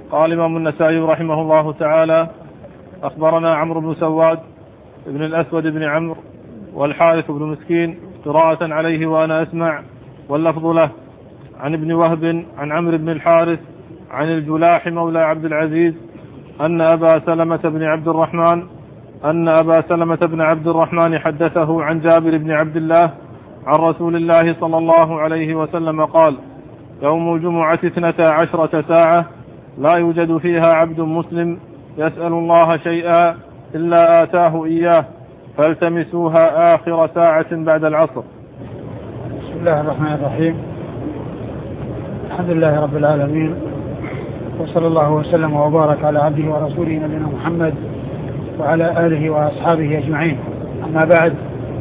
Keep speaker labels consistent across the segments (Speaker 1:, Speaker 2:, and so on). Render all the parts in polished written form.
Speaker 1: قال الإمام النسائي رحمه الله تعالى: أخبرنا عمرو بن سواد ابن الأسود بن عمرو والحارث بن مسكين قراءة عليه وأنا أسمع، واللفظ له، عن ابن وهب عن عمرو بن الحارث عن الجلاح مولى عبد العزيز أن أبا سلمة بن عبد الرحمن حدثه عن جابر بن عبد الله عن رسول الله صلى الله عليه وسلم قال: يوم الجمعة 12 ساعة لا يوجد فيها عبد مسلم يسأل الله شيئا إلا آتاه إياه، فالتمسوها آخر ساعة بعد العصر.
Speaker 2: بسم الله الرحمن الرحيم. الحمد لله رب العالمين، وصلى الله وسلم وبارك على عبده ورسوله نبينا محمد وعلى آله وأصحابه أجمعين. أما بعد،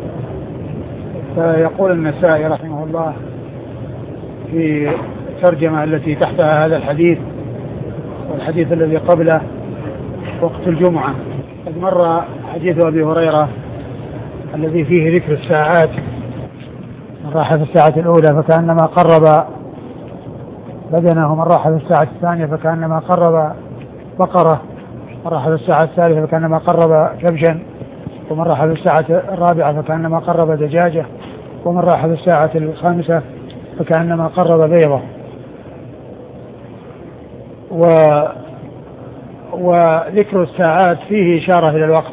Speaker 2: فيقول النسائي رحمه الله في الترجمة التي تحتها هذا الحديث والحديث الذي قبله: وقت الجمعة. قد مر حديث أبي هريرة الذي فيه ذكر الساعات: من راح في الساعة الأولى فكأنما قرب بدنه، من راح في الساعة الثانية فكأنما قرب بقرة، من راح في الساعة الثالثة فكأنما قرب كبشا، ومن راح في الساعة الرابعة فكأنما قرب دجاجة، ومن راح في الساعة الخامسة فكأنما قرب بيضة. وذكر الساعات فيه إشارة إلى الوقت،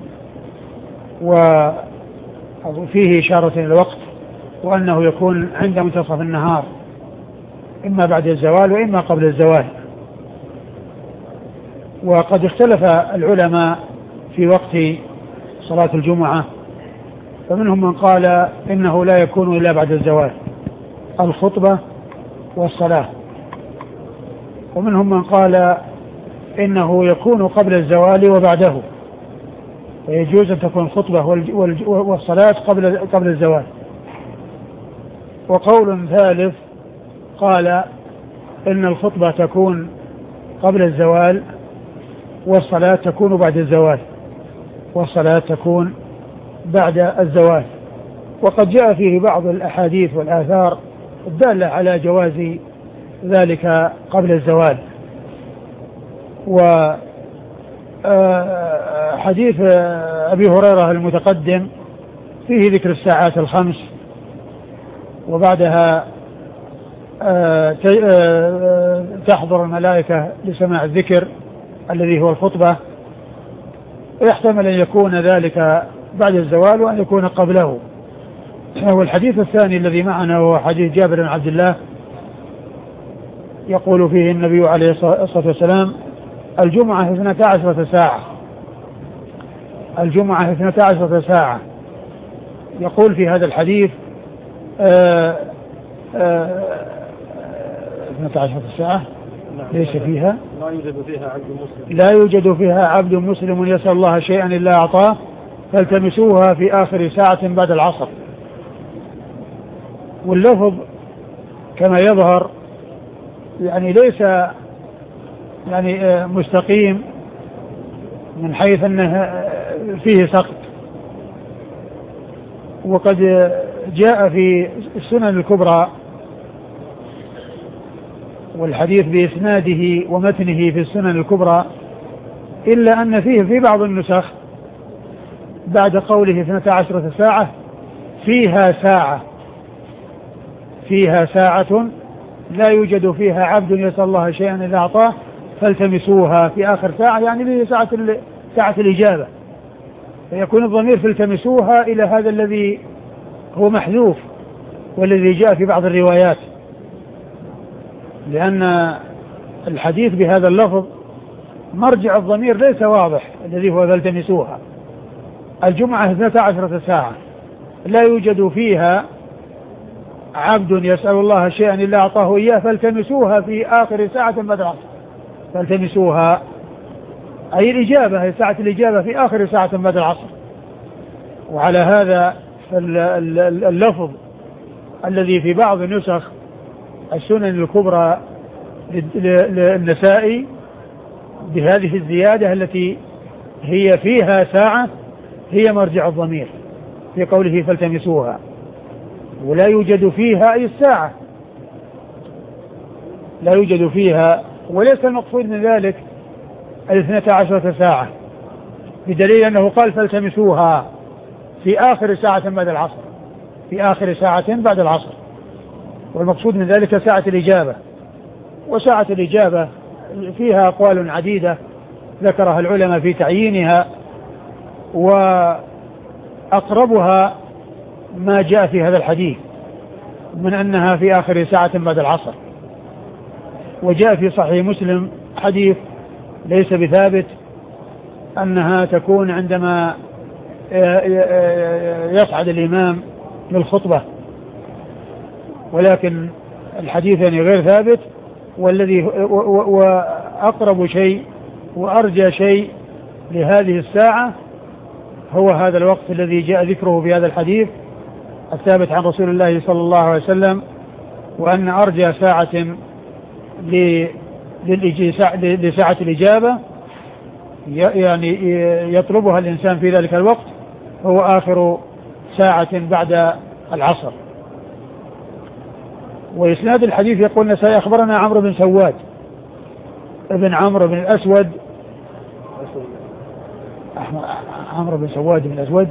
Speaker 2: وفيه إشارة إلى الوقت، وأنه يكون عند منتصف النهار، إما بعد الزوال وإما قبل الزوال. وقد اختلف العلماء في وقت صلاة الجمعة، فمنهم من قال إنه لا يكون إلا بعد الزوال، الخطبة والصلاة، ومنهم من قال إنه يكون قبل الزوال وبعده، ويجوز أن تكون الخطبة والصلاة قبل الزوال. وقول ثالث قال إن الخطبة تكون قبل الزوال والصلاة تكون بعد الزوال، وقد جاء فيه بعض الأحاديث والآثار الدالة على جواز ذلك قبل الزوال. وحديث أبي هريرة المتقدم فيه ذكر الساعات الخمس، وبعدها تحضر الملائكة لسماع الذكر الذي هو الخطبة، يحتمل أن يكون ذلك بعد الزوال وأن يكون قبله. والحديث الثاني الذي معنا هو حديث جابر بن عبد الله، يقول فيه النبي عليه الصلاة والسلام: الجمعة 12 ساعة، الجمعة 12 ساعة. يقول في هذا الحديث 12 ساعة ليس فيها، لا يوجد فيها عبد مسلم يسأل الله شيئا إلا أعطاه، فالتمسوها في آخر ساعة بعد العصر. واللفظ كما يظهر يعني ليس يعني مستقيم، من حيث أنه فيه سقط. وقد جاء في السنن الكبرى والحديث بإسناده ومتنه في السنن الكبرى، إلا أن فيه في بعض النسخ بعد قوله 12 ساعة فيها ساعة لا يوجد فيها عبد يسأل الله شيئا إلا أعطاه، فالتمسوها في آخر ساعة، يعني به ساعة الإجابة، فيكون الضمير فالتمسوها إلى هذا الذي هو محذوف والذي جاء في بعض الروايات، لأن الحديث بهذا اللفظ مرجع الضمير ليس واضح الذي هو فالتمسوها. الجمعة 12 ساعة لا يوجد فيها عبد يسأل الله شيئا إلا أعطاه إياه، فالتمسوها في آخر ساعة بعد العصر. فالتمسوها أي الإجابة، هي ساعة الإجابة في آخر ساعة بعد العصر. وعلى هذا اللفظ الذي في بعض نسخ السنن الكبرى للنسائي بهذه الزيادة التي هي فيها ساعة هي مرجع الضمير في قوله فالتمسوها، ولا يوجد فيها أي الساعة، لا يوجد فيها وليس المقصود من ذلك 12 ساعة، بدليل أنه قال فالتمسوها في آخر ساعة بعد العصر، في آخر ساعة بعد العصر، والمقصود من ذلك ساعة الإجابة. وساعة الإجابة فيها أقوال عديدة ذكرها العلماء في تعيينها، وأقربها ما جاء في هذا الحديث من أنها في آخر ساعة بعد العصر. وجاء في صحيح مسلم حديث ليس بثابت أنها تكون عندما يصعد الإمام للخطبة، ولكن الحديث يعني غير ثابت. والذي وأقرب شيء وأرجى شيء لهذه الساعة هو هذا الوقت الذي جاء ذكره في هذا الحديث الثابت عن رسول الله صلى الله عليه وسلم، وأن أرجى ساعة لساعة الإجابة يعني يطلبها الإنسان في ذلك الوقت هو آخر ساعة بعد العصر. وإسناد الحديث يقول النسائي أخبرنا عمرو بن سواد ابن عمرو بن الأسود، عمرو بن سواد بن الأسود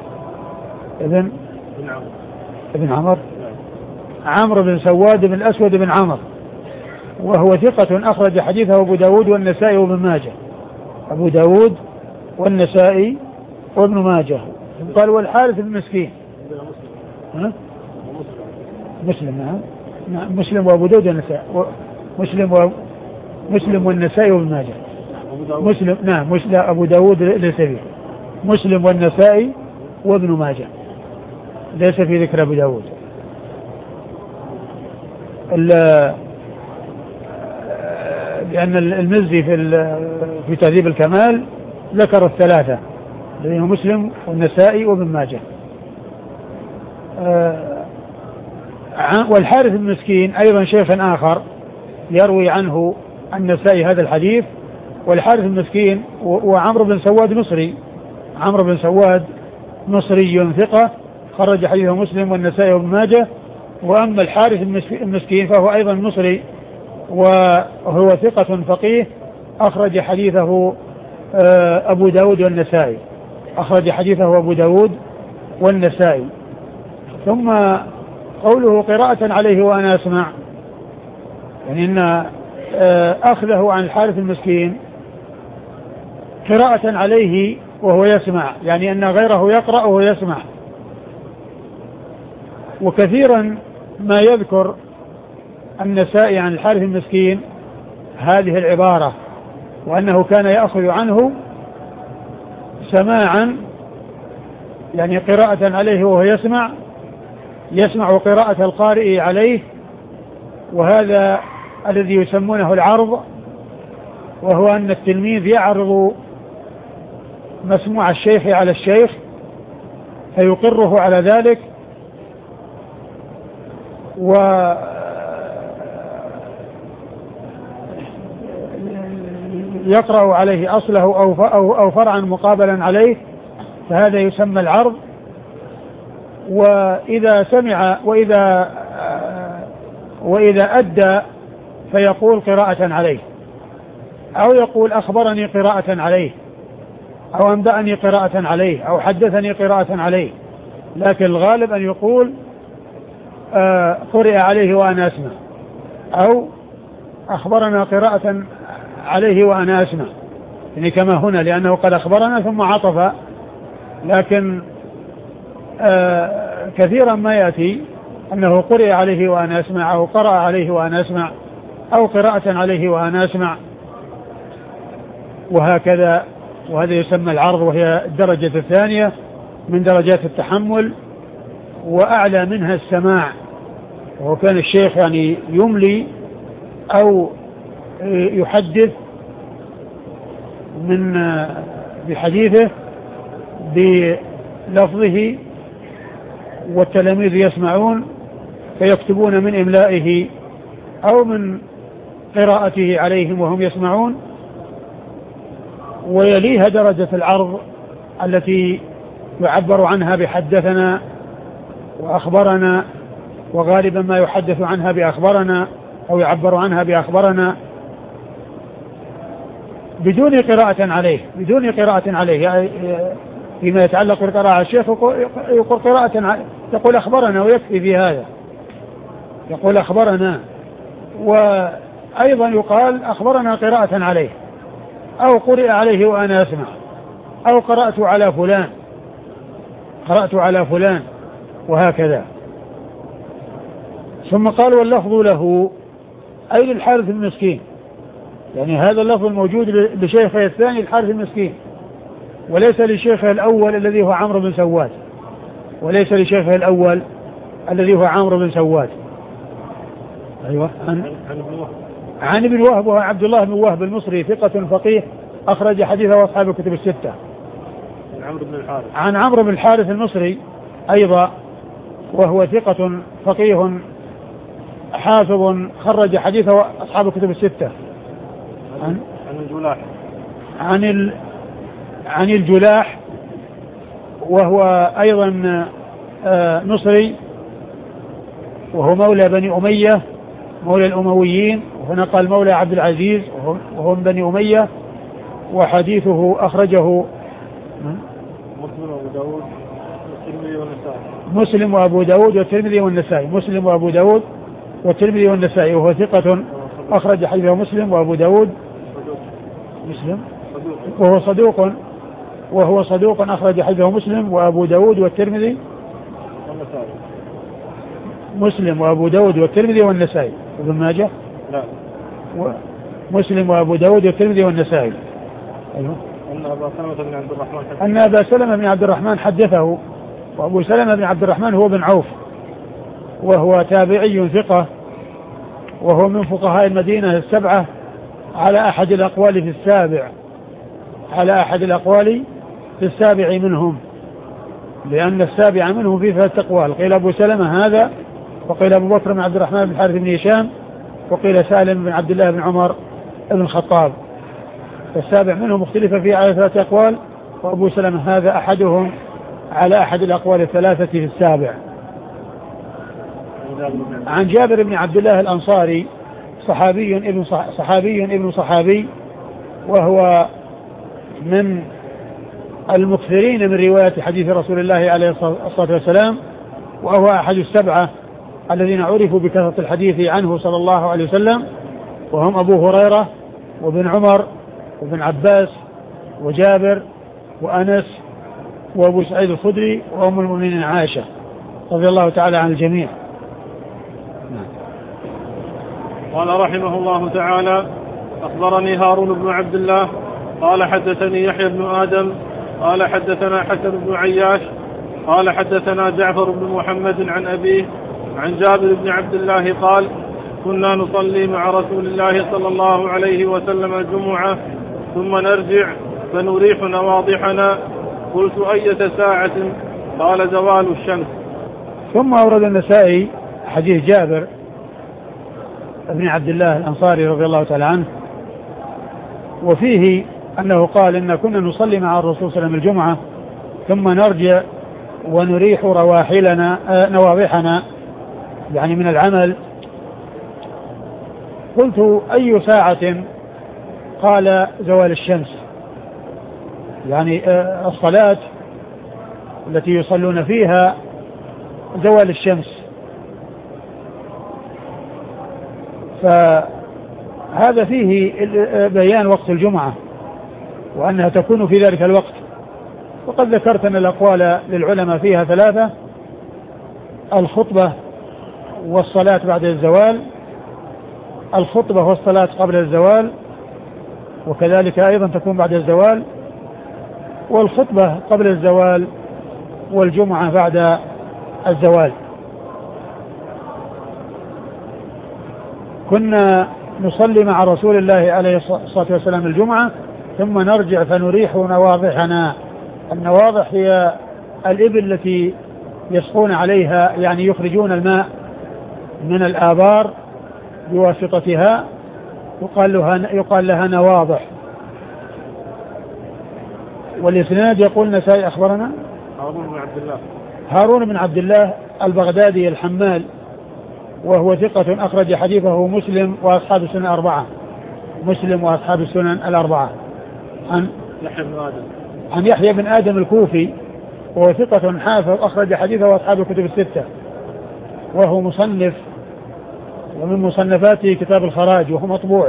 Speaker 2: ابن عمر، عمرو بن سواد بن الأسود بن عمر، وهو ثقة أخرج حديثه أبو داود والنسائي وابن ماجه، أبو داود والنسائي وابن ماجه. قال والحارث المسكين مسلم، مسلم وابو داود والنسائي، مسلم والنسائي وابن ماجه، مسلم أبو داود ليس فيه، مسلم والنسائي وابن ماجه ليس في ذكر أبو داود. لأن المزي في تهذيب الكمال ذكر الثلاثة الذين هم مسلم والنسائي وابن ماجه. والحارث المسكين أيضا شيخ آخر يروي عنه النسائي هذا الحديث. والحارث المسكين وعمرو بن سواد مصري، عمرو بن سواد مصري ثقة خرج حديثه مسلم والنسائي وابن ماجه. وأما الحارث المسكين فهو أيضا مصري وهو ثقة فقيه أخرج حديثه أبو داود والنسائي، أخرج حديثه أبو داود والنسائي. ثم قوله قراءة عليه وأنا أسمع، يعني أن أخذه عن الحارث المسكين قراءة عليه وهو يسمع، يعني أن غيره يقرأ وهو يسمع. وكثيرا ما يذكر النسائي عن الحارث المسكين هذه العبارة، وأنه كان يأخذ عنه سماعا، يعني قراءة عليه وهو يسمع قراءة القارئ عليه، وهذا الذي يسمونه العرض، وهو أن التلميذ يعرض مسموع الشيخ على الشيخ فيقره على ذلك، ويقرأ عليه أصله أو فرعا مقابلا عليه، فهذا يسمى العرض. وإذا سمع وإذا أدى فيقول قراءة عليه، أو يقول أخبرني قراءة عليه، أو أنبأني قراءة عليه، أو حدثني قراءة عليه. لكن الغالب أن يقول قرئ عليه وأنا أسمع، أو أخبرنا قراءة عليه وأنا أسمع، يعني كما هنا، لأنه قد أخبرنا ثم عطف. لكن كثيرا ما يأتي أنه قرئ عليه وأنا أسمع، أو قرأ عليه وأنا أسمع، أو قراءة عليه وأنا أسمع، وهكذا. وهذا يسمى العرض، وهي الدرجة الثانية من درجات التحمل، وأعلى منها السماع. وكان الشيخ يعني يملي أو يحدث بحديثه بلفظه، والتلاميذ يسمعون فيكتبون من إملائه أو من قراءته عليهم وهم يسمعون. ويليها درجة العرض التي يعبر عنها بحدثنا وأخبرنا، وغالبا ما يحدث عنها بأخبرنا أو يعبر عنها بأخبرنا. بدون قراءة عليه، بدون قراءة عليه، يعني فيما يتعلق بالقراءة على الشيخ يقول قراءة، يقول أخبرنا ويكفي في هذا، يقول أخبرنا، وأيضا يقال أخبرنا قراءة عليه، أو قرئ عليه وأنا أسمع، أو قرأت على فلان، قرأت على فلان، وهكذا. ثم قال واللفظ له أي للحارث المسكين، يعني هذا اللفظ الموجود لشيخه الثاني الحارث المسكين، وليس لشيخه الأول الذي هو عمرو بن سواد، وليس لشيخه الأول الذي هو عمرو بن سواد. أيوة. عن ابن وهب، وهو عبد الله بن وهب المصري، ثقة فقيه أخرج حديثه أصحاب الكتب الستة. عن عمرو بن الحارث المصري أيضا، وهو ثقة فقيه حافظ خرج حديثه أصحاب الكتب الستة. عن الجلاح، عن الجلاح، وهو أيضا مصري، وهو مولى بني أمية، مولى الأمويين، وهنا قال مولى عبد العزيز وهو من بني أمية، وحديثه أخرجه مسلم وأبو داود والترمذي والنسائي. مسلم وأبو داود والترمذي والنسائي، وهو ثقة أخرج حديثه مسلم وأبو داود. مسلم وهو صدوق أخرج حديثه مسلم وأبو داود والترمذي. مسلم وأبو داود والترمذي والنسائي. ابن ماجه لا، مسلم وأبو داود والترمذي والنسائي. أيوه. أن أبا سلمة بن عبد الرحمن حدثه، وأبو سلمة بن عبد الرحمن هو بن عوف، وهو تابعي ثقة، وهو من فقهاء المدينة السبعة على أحد الأقوال في السابع، على أحد الأقوال في السابع منهم، لأن السابع منهم فيه ثلاثة أقوال، قيل أبو سلمة هذا، وقيل أبو بكر بن عبد الرحمن بن الحارث بن هشام، وقيل سالم بن عبد الله بن عمر بن الخطاب. فالسابع منهم مختلف فيه على ثلاثة أقوال، وأبو سلمة هذا أحدهم على أحد الأقوال الثلاثة في السابع. عن جابر بن عبد الله الأنصاري، صحابي ابن صحابي، وهو من المكثرين من رواية حديث رسول الله عليه الصلاة والسلام، وهو أحد السبعة الذين عرفوا بكثرة الحديث عنه صلى الله عليه وسلم، وهم أبو هريرة وابن عمر وابن عباس وجابر وأنس وأبو سعيد الخدري وأم المؤمنين عائشة رضي الله تعالى عن الجميع.
Speaker 1: قال رحمه الله تعالى: أخبرني هارون بن عبد الله قال حدثني يحيى بن آدم قال حدثنا حسن بن عياش قال حدثنا جعفر بن محمد عن أبيه عن جابر بن عبد الله قال: كنا نصلي مع رسول الله صلى الله عليه وسلم الجمعة ثم نرجع فنريح نواضحنا. قلت: أية ساعة؟ قال: زوال الشمس.
Speaker 2: ثم أورد النسائي حديث جابر بن عبد الله الأنصاري رضي الله تعالى عنه، وفيه أنه قال: إن كنا نصلي مع الرسول صلى الله عليه وسلم الجمعة ثم نرجع ونريح رواحلنا نواضحنا، يعني من العمل. قلت: أي ساعة؟ قال: زوال الشمس، يعني الصلاة التي يصلون فيها زوال الشمس. فهذا فيه بيان وقت الجمعة وأنها تكون في ذلك الوقت. وقد ذكرت أن الأقوال للعلماء فيها ثلاثة: الخطبة والصلاة بعد الزوال، الخطبة والصلاة قبل الزوال، وكذلك أيضا تكون بعد الزوال، والخطبة قبل الزوال والجمعة بعد الزوال. كنا نصلي مع رسول الله عليه الصلاة والسلام الجمعة ثم نرجع فنريح نواضحنا. النواضح هي الإبل التي يسقون عليها، يعني يخرجون الماء من الآبار بواسطتها، يقال لها نواضح. والإسناد يقول النسائي أخبرنا هارون بن عبد الله البغدادي الحمال، وهو ثقة أخرج حديثه مسلم وأصحاب السنن الأربعة. مسلم وأصحاب السنن الأربعة. عن
Speaker 1: يحيى بن آدم.
Speaker 2: عن يحيى بن آدم الكوفي وهو ثقة حافظ أخرج حديثه أصحاب الكتب الستة، وهو مصنف ومن مصنفاته كتاب الخراج وهو مطبوع.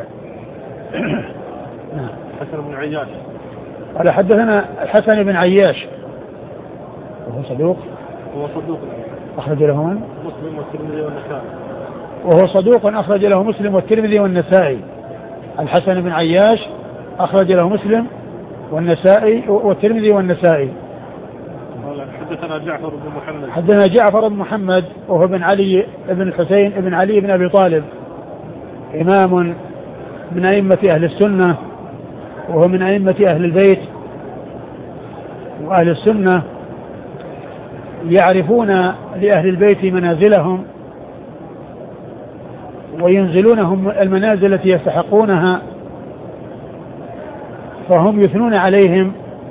Speaker 1: حسن بن عياش
Speaker 2: قال حدثنا الحسن بن عياش وهو صدوق أخرج له
Speaker 1: مسلم والترمذي والنسائي.
Speaker 2: وهو صدوق أخرج له مسلم والترمذي والنسائي. الحسن بن عياش أخرج له مسلم والنسائي والترمذي والنسائي.
Speaker 1: حدثنا جعفر بن محمد.
Speaker 2: حدثنا جعفر بن محمد وهو بن علي بن الحسين بن علي بن أبي طالب، إمام من أئمة أهل السنة، وهو من أئمة أهل البيت. وأهل السنة يعرفون لأهل البيت منازلهم وينزلونهم المنازل التي يستحقونها، فهم يثنون عليهم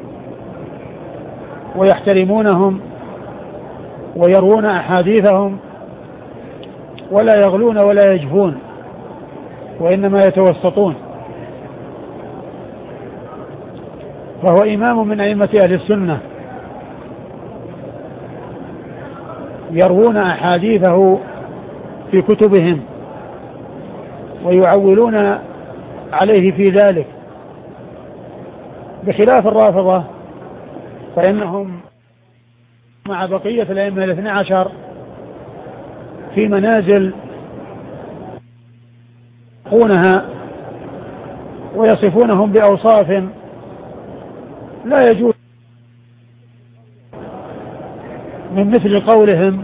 Speaker 2: ويحترمونهم ويروون أحاديثهم ولا يغلون ولا يجفون، وإنما يتوسطون. فهو إمام من أئمة أهل السنة، يروون أحاديثه في كتبهم ويعولون عليه في ذلك، بخلاف الرافضة فإنهم مع بقية الأئمة الاثنى عشر في منازل يقونها ويصفونهم بأوصاف لا يجوز، من مثل قولهم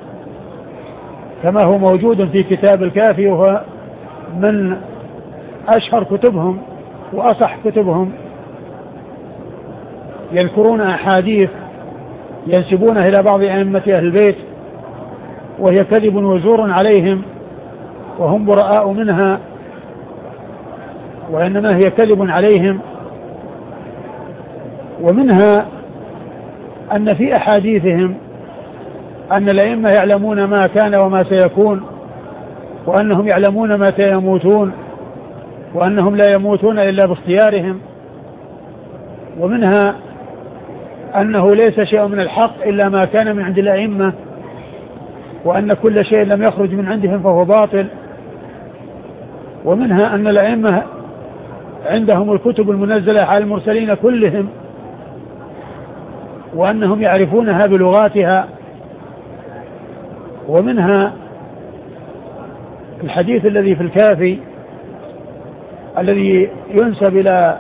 Speaker 2: كما هو موجود في كتاب الكافي، وهو من أشهر كتبهم وأصح كتبهم، يذكرون أحاديث ينسبونها إلى بعض أئمة أهل البيت وهي كذب وزور عليهم وهم براء منها، وإنما هي كذب عليهم. ومنها أن في أحاديثهم أن الأئمة يعلمون ما كان وما سيكون، وأنهم يعلمون متى يموتون، وأنهم لا يموتون إلا باختيارهم. ومنها أنه ليس شيء من الحق إلا ما كان من عند الأئمة، وأن كل شيء لم يخرج من عندهم فهو باطل. ومنها أن الأئمة عندهم الكتب المنزلة على المرسلين كلهم، وأنهم يعرفونها بلغاتها. ومنها الحديث الذي في الكافي الذي ينسب إلى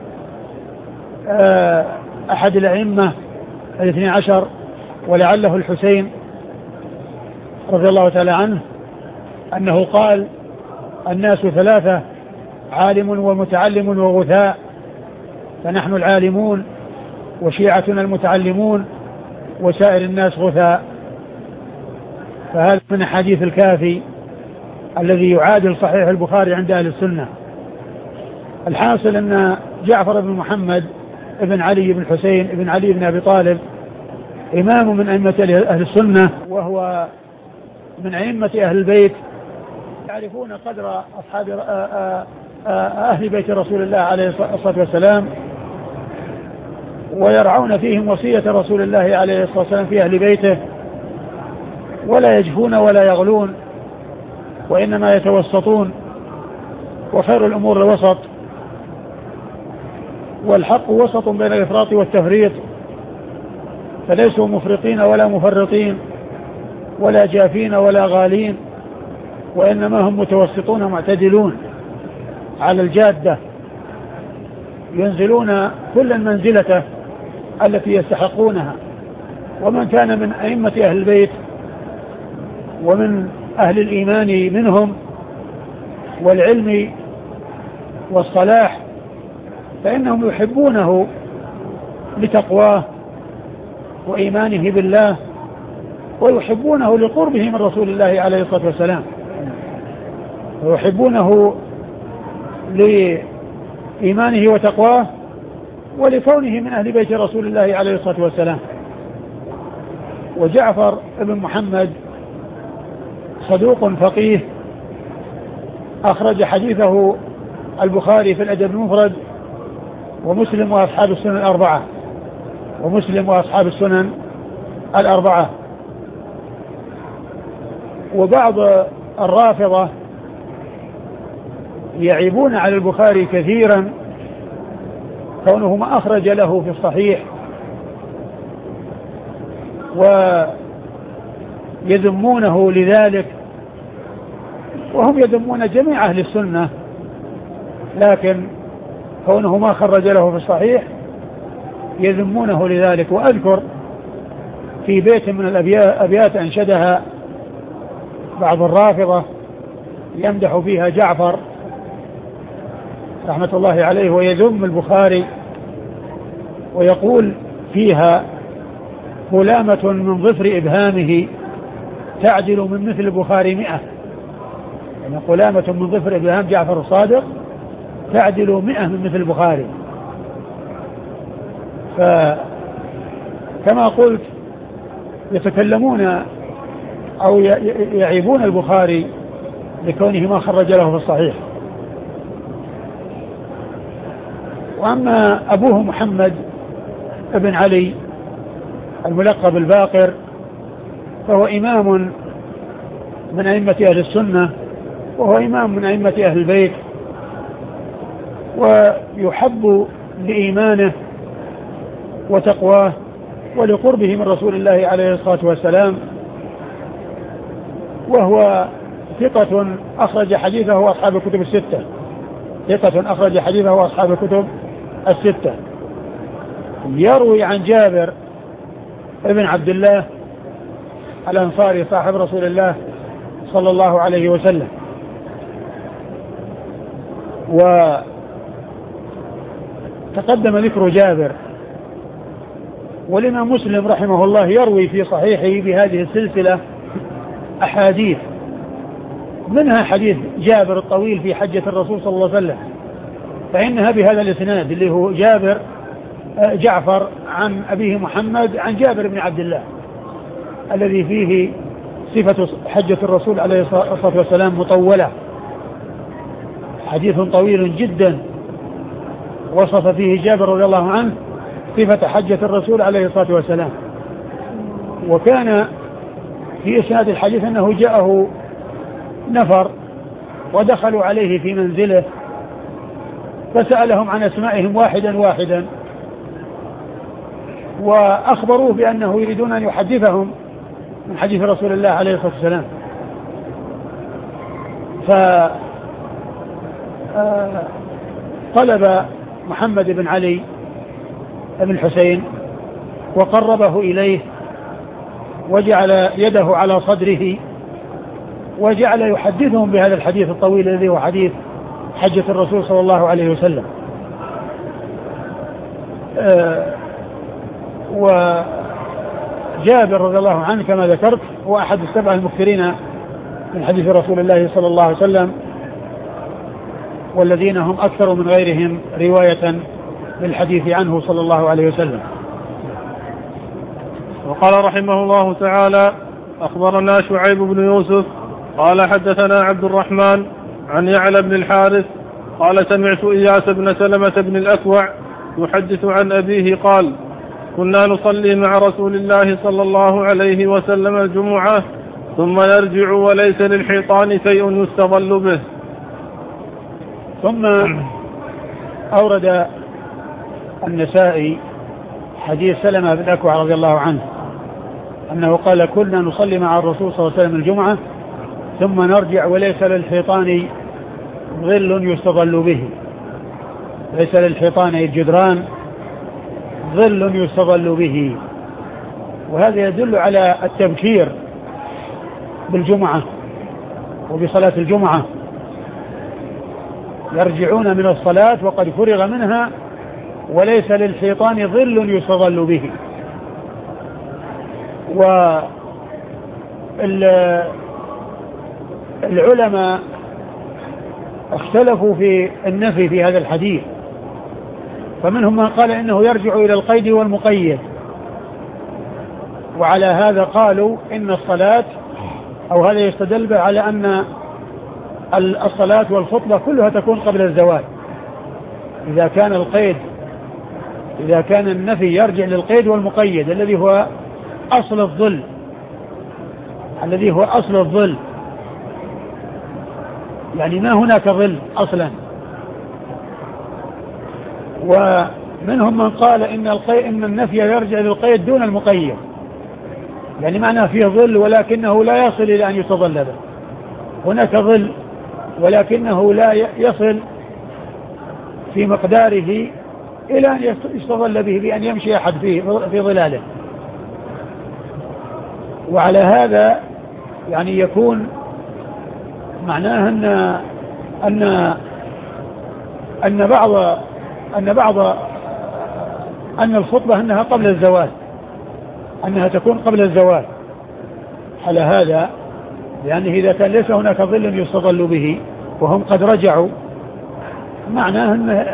Speaker 2: أحد الأئمة الاثني عشر ولعله الحسين رضي الله تعالى عنه، أنه قال: الناس ثلاثة، عالم ومتعلم وغثاء، فنحن العالمون وشيعتنا المتعلمون وسائر الناس غثاء. فهذا من حديث الكافي الذي يعادل صحيح البخاري عند أهل السنة. الحاصل أن جعفر بن محمد ابن علي بن حسين ابن علي بن أبي طالب إمام من أئمة أهل السنة، وهو من أئمة أهل البيت، يعرفون قدر أصحاب أهل بيت رسول الله عليه الصلاة والسلام، ويرعون فيهم وصية رسول الله عليه الصلاة والسلام في أهل بيته، ولا يجفون ولا يغلون، وإنما يتوسطون. وخير الأمور الوسط، والحق وسط بين الإفراط والتفريط، فليسوا مفرطين ولا مفرطين ولا جافين ولا غالين، وإنما هم متوسطون معتدلون على الجادة، ينزلون كل منزلته التي يستحقونها. ومن كان من أئمة أهل البيت ومن أهل الإيمان منهم والعلم والصلاح فإنهم يحبونه لتقواه وإيمانه بالله، ويحبونه لقربه من رسول الله عليه الصلاة والسلام، ويحبونه لإيمانه وتقواه ولكونه من أهل بيت رسول الله عليه الصلاة والسلام. وجعفر بن محمد صدوق فقيه، أخرج حديثه البخاري في الأدب المفرد ومسلم وأصحاب السنن الأربعة، ومسلم وأصحاب السنن الأربعة. وبعض الرافضة يعيبون على البخاري كثيرا كونه ما أخرج له في الصحيح، ويذمونه لذلك، وهم يذمون جميع أهل السنة، لكن كونه ما خرج له في الصحيح يذمونه لذلك. وأذكر في بيت من الأبيات أنشدها بعض الرافضة يمدح فيها جعفر رحمة الله عليه ويذم البخاري، ويقول فيها: غلامة من ظفر إبهامه تعدل من مثل البخاري 100. يعني غلامة من ظفر إبهام جعفر الصادق تعدل 100 من مثل البخاري. فكما قلت يتكلمون أو يعيبون البخاري لكونه ما خرج له في الصحيح. وأما أبوه محمد ابن علي الملقب الباقر فهو إمام من أئمة أهل السنة، وهو إمام من أئمة أهل البيت، ويحب لإيمانه وتقواه ولقربه من رسول الله عليه الصلاة والسلام، وهو ثقة أخرج حديثه وأصحاب الكتب الستة، ثقة أخرج حديثه وأصحاب الكتب الستة. يروي عن جابر ابن عبد الله الأنصاري صاحب رسول الله صلى الله عليه وسلم. وتقدم ذكر جابر. والإمام مسلم رحمه الله يروي في صحيحه بهذه السلسلة أحاديث، منها حديث جابر الطويل في حجة الرسول صلى الله عليه وسلم، فإنها بهذا الإسناد اللي هو جعفر عن أبيه محمد عن جابر بن عبد الله، الذي فيه صفة حجة الرسول عليه الصلاة والسلام مطولة، حديث طويل جدا وصف فيه جابر رضي الله عنه صفة حجة الرسول عليه الصلاة والسلام. وكان في إسناد الحديث أنه جاءه نفر ودخلوا عليه في منزله فسألهم عن أسمائهم واحدا واحدا، وأخبروه بأنه يريدون أن يحدثهم من حديث رسول الله عليه الصلاة والسلام. فطلب محمد بن علي بن الحسين وقربه إليه وجعل يده على صدره وجعل يحدثهم بهذا الحديث الطويل الذي هو حديث حجة الرسول صلى الله عليه وسلم. وجابر رضي الله عنه كما ذكرت هو أحد السبعة المكثرين من حديث رسول الله صلى الله عليه وسلم، والذين هم أكثر من غيرهم رواية للحديث عنه صلى الله عليه وسلم.
Speaker 1: وقال رحمه الله تعالى: أخبرنا شعيب بن يوسف قال حدثنا عبد الرحمن عن يعلى بن الحارث قال سمعت إياس بن سلمة بن الأكوع يحدث عن أبيه قال: كنا نصلي مع رسول الله صلى الله عليه وسلم الجمعة ثم نرجع وليس للحيطان شيء يستظل به.
Speaker 2: ثم أورد النسائي حديث سلمة بن الأكوع رضي الله عنه أنه قال: كنا نصلي مع الرسول صلى الله عليه وسلم الجمعة ثم نرجع وليس للحيطان ظل يستظل به. ليس للحيطان الجدران ظل يستظل به. وهذا يدل على التبكير بالجمعة وبصلاة الجمعة، يرجعون من الصلاة وقد فرغ منها وليس للحيطان ظل يستظل به. والعلماء اختلفوا في النفي في هذا الحديث، فمنهم من قال إنه يرجع إلى القيد والمقيد، وعلى هذا قالوا إن الصلاة أو هذا يستدل به على أن الصلاة والخطبة كلها تكون قبل الزوال. إذا كان القيد إذا كان النفي يرجع للقيد والمقيد الذي هو أصل الظل، يعني ما هناك ظل أصلا. ومنهم من قال إن النفي يرجع للقيد دون المقيد، يعني معناه فيه ظل ولكنه لا يصل إلى أن يستظل به. هناك ظل ولكنه لا يصل في مقداره إلى أن يستظل به بأن يمشي أحد في ظلاله. وعلى هذا يعني يكون معناه أن الخطبة أنها قبل الزوال، أنها تكون قبل الزوال. على هذا لأنه إذا كان ليس هناك ظل يستظل به وهم قد رجعوا، معناه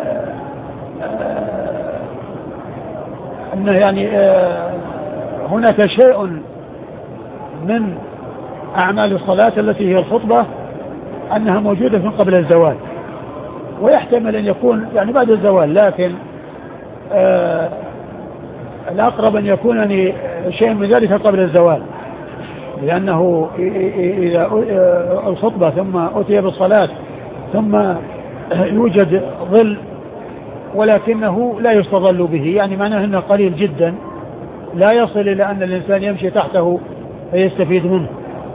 Speaker 2: أنه يعني هناك شيء من أعمال الصلاة التي هي الخطبة أنها موجودة قبل الزوال، ويحتمل أن يكون يعني بعد الزوال، لكن الأقرب أن يكون يعني شيء من ذلك قبل الزوال، لأنه إذا الخطبة ثم أتي بالصلاة ثم يوجد ظل ولكنه لا يستظل به، يعني معناه أنه قليل جدا لا يصل إلى أن الإنسان يمشي تحته فيستفيد منه.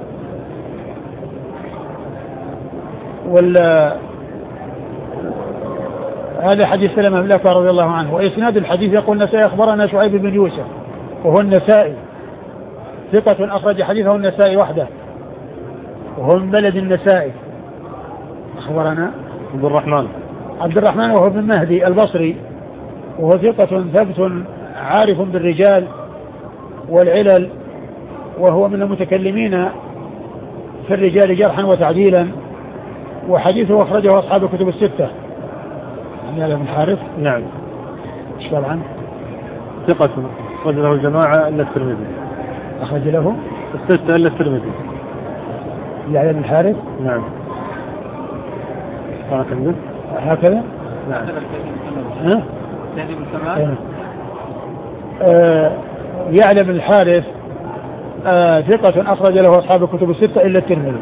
Speaker 2: هذا حديث سلمة بن الأكوع رضي الله عنه. وإسناد الحديث يقول النسائي أخبرنا شعيب بن يوسف وهو النسائي ثقة أخرج حديثه النسائي وحده وهو من بلد النسائي. أخبرنا عبد الرحمن وهو بن مهدي البصري وهو ثقة ثبت عارف بالرجال والعلل، وهو من المتكلمين في الرجال جرحا وتعديلا، وحديثه أخرجه أصحاب الكتب الستة. يعني بن حارث
Speaker 1: نعم
Speaker 2: اشكال عنه
Speaker 1: ثقة أخرج له الجماعة إلا الترمذي،
Speaker 2: أخرج له
Speaker 1: الستة إلا الترمذي.
Speaker 2: يعني بن حارث
Speaker 1: نعم
Speaker 2: هكذا
Speaker 1: نعم.
Speaker 2: ها؟ يعلم بن الحارث ثقة أخرج له أصحاب الكتب الستة إلا الترمذي.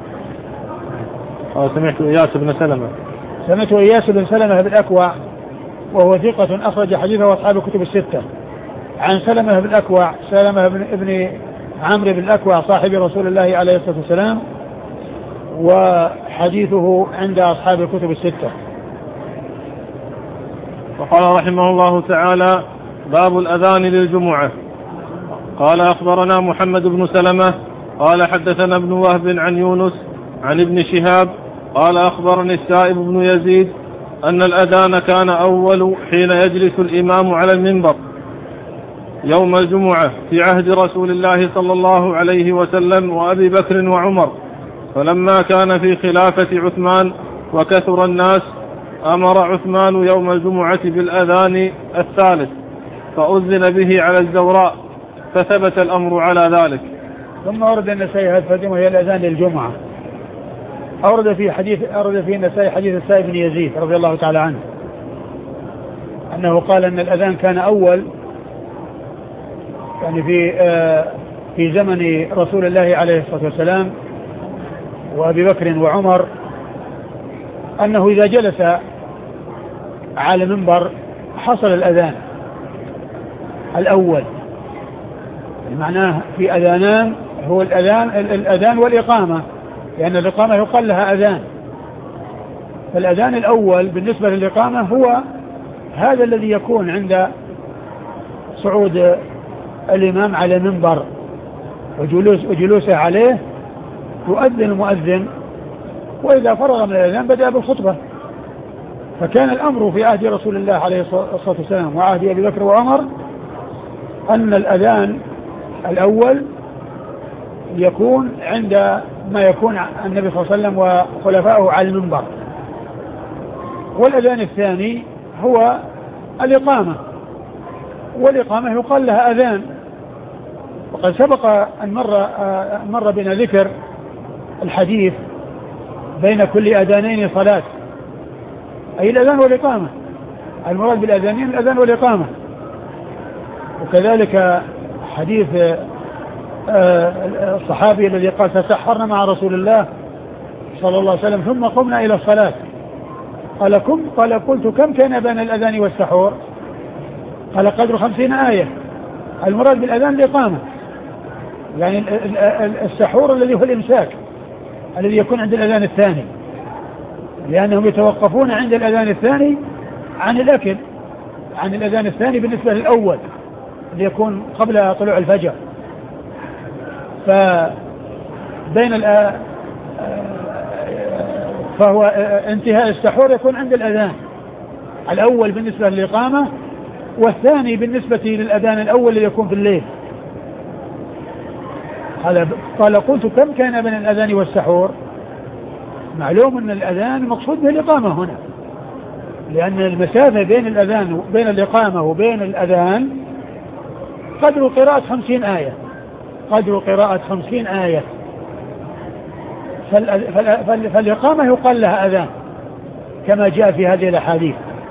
Speaker 1: سمعت إياس بن سلمة
Speaker 2: بالأكوع وهو ثقة أخرج حديثه أصحاب الكتب الستة عن سلمة بالأكوع، سلمة ابن عمرو بالأكوع صاحب رسول الله عليه الصلاة والسلام، وحديثه عند أصحاب الكتب الستة.
Speaker 1: وقال رحمه الله تعالى: باب الأذان للجمعة. قال: أخبرنا محمد بن سلمة قال: حدثنا ابن وهب عن يونس عن ابن شهاب قال: أخبرني السائب بن يزيد أن الأذان كان أول حين يجلس الإمام على المنبر يوم الجمعة في عهد رسول الله صلى الله عليه وسلم وأبي بكر وعمر، فلما كان في خلافة عثمان وكثر الناس أمر عثمان يوم الجمعة بالأذان الثالث فأذن به على الزوراء، فثبت الأمر على ذلك.
Speaker 2: ثم ورد النسائي هذا الفاتمة هي الأذان للجمعة. أورد في النسائي حديث السائب بن يزيد رضي الله تعالى عنه أنه قال أن الأذان كان أول، يعني في زمن رسول الله عليه الصلاة والسلام وأبي بكر وعمر، أنه إذا جلس على المنبر حصل الأذان الأول. معناه في أذانان، هو الأذان والإقامة، لأن الإقامة يقال لها أذان. فالأذان الأول بالنسبة للإقامة هو هذا الذي يكون عند صعود الإمام على المنبر وجلوسه عليه، يؤذن المؤذن، وإذا فرغ من الأذان بدأ بالخطبة. فكان الأمر في عهد رسول الله عليه الصلاة والسلام وعهد أبي بكر وعمر أن الأذان الأول يكون عند ما يكون النبي صلى الله عليه وسلم وخلفائه على المنبر، والأذان الثاني هو الإقامة، والإقامة يقال لها أذان. وقد سبق أن مر بنا ذكر الحديث بين كل أذانين صلاة، أي الأذان والإقامة. المراد بالأذانين الأذان والإقامة، وكذلك حديث الصحابي الذي قال تسحرنا مع رسول الله صلى الله عليه وسلم ثم قمنا إلى الصلاة قال قلت كم كان بين الأذان والسحور؟ قال قدر 50 آية. المراد بالأذان الإقامة، يعني السحور الذي هو الإمساك الذي يكون عند الأذان الثاني، لأنهم يتوقفون عند الأذان الثاني عن الأكل، عن الأذان الثاني بالنسبة للأول اللي يكون قبل طلوع الفجر. فهو انتهاء السحور يكون عند الأذان الأول بالنسبة للإقامة، والثاني بالنسبة للأذان الأول اللي يكون في الليل. قال قلت كم كان بين الأذان والسحور؟ معلوم أن الأذان مقصود به الإقامة هنا، لأن المسافة بين الأذان بين الإقامة وبين الأذان قدر قراءة 50 آية، قدر قراءة 50 آية. فالإقامة يقال لها أذان كما جاء في هذه الأحاديث،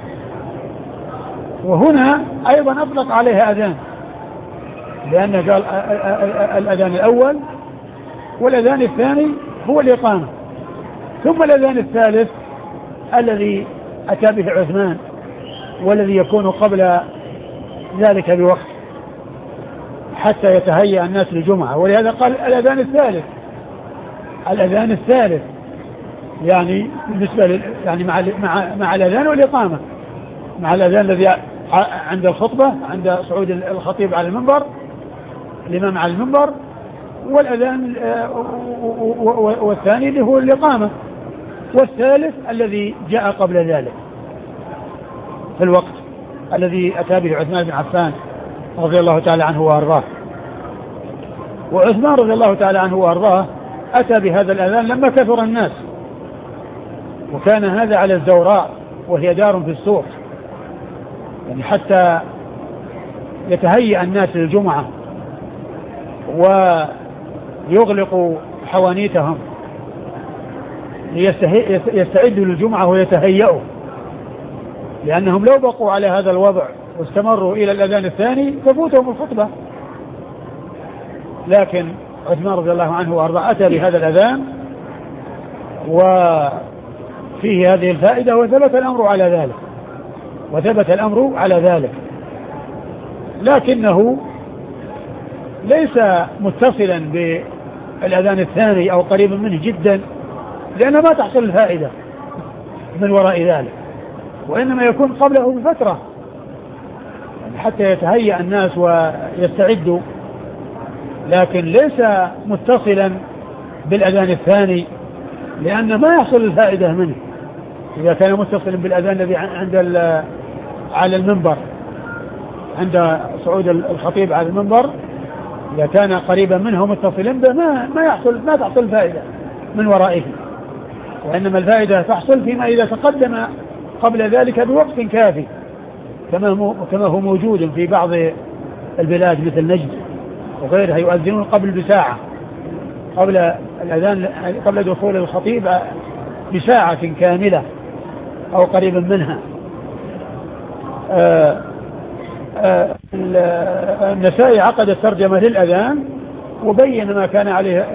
Speaker 2: وهنا أيضا أطلق عليها أذان، لأن قال الأذان الأول والأذان الثاني هو الإقامة، ثم الأذان الثالث الذي أتى به عثمان والذي يكون قبل ذلك بوقت حتى يتهيأ الناس للجمعة. ولهذا قال الأذان الثالث، الأذان الثالث يعني بالنسبة يعني مع الأذان والإقامة، مع الأذان الذي عند الخطبة عند صعود الخطيب على المنبر، الإمام على المنبر، والأذان والثاني اللي هو الإقامة، والثالث الذي جاء قبل ذلك في الوقت الذي أتى به عثمان بن عفان رضي الله تعالى عنه وأرضاه. وعثمان رضي الله تعالى عنه وأرضاه أتى بهذا الأذان لما كثر الناس، وكان هذا على الزوراء وهي دار في السوق، يعني حتى يتهيأ الناس للجمعة ويغلقوا حوانيتهم ليستعدوا للجمعة ويتهيأوا، لأنهم لو بقوا على هذا الوضع واستمروا إلى الأذان الثاني تفوتهم الخطبة. لكن عثمان رضي الله عنه وأرضاه أتى بهذا الأذان وفيه هذه الفائدة، وثبت الأمر على ذلك، وثبت الأمر على ذلك، لكنه ليس متصلا بالأذان الثاني أو قريبا منه جدا، لأن ما تحصل الفائدة من وراء ذلك، وإنما يكون قبله بفترة حتى يتهيأ الناس ويستعدوا، لكن ليس متصلا بالأذان الثاني، لأن ما يحصل الفائدة منه إذا كان متصلا بالأذان الذي على المنبر عند صعود الخطيب على المنبر. إذا كان قريبا منه متصلا به ما تحصل الفائدة من ورائه، وإنما الفائدة تحصل فيما إذا تقدم قبل ذلك بوقت كافي، كما هو موجود في بعض البلاد مثل نجد وغيرها، يؤذنون قبل بساعة، قبل الأذان، قبل دخول الخطيب بساعة كاملة أو قريبا منها. النسائي عقد الترجمة للأذان وبين ما كان عليه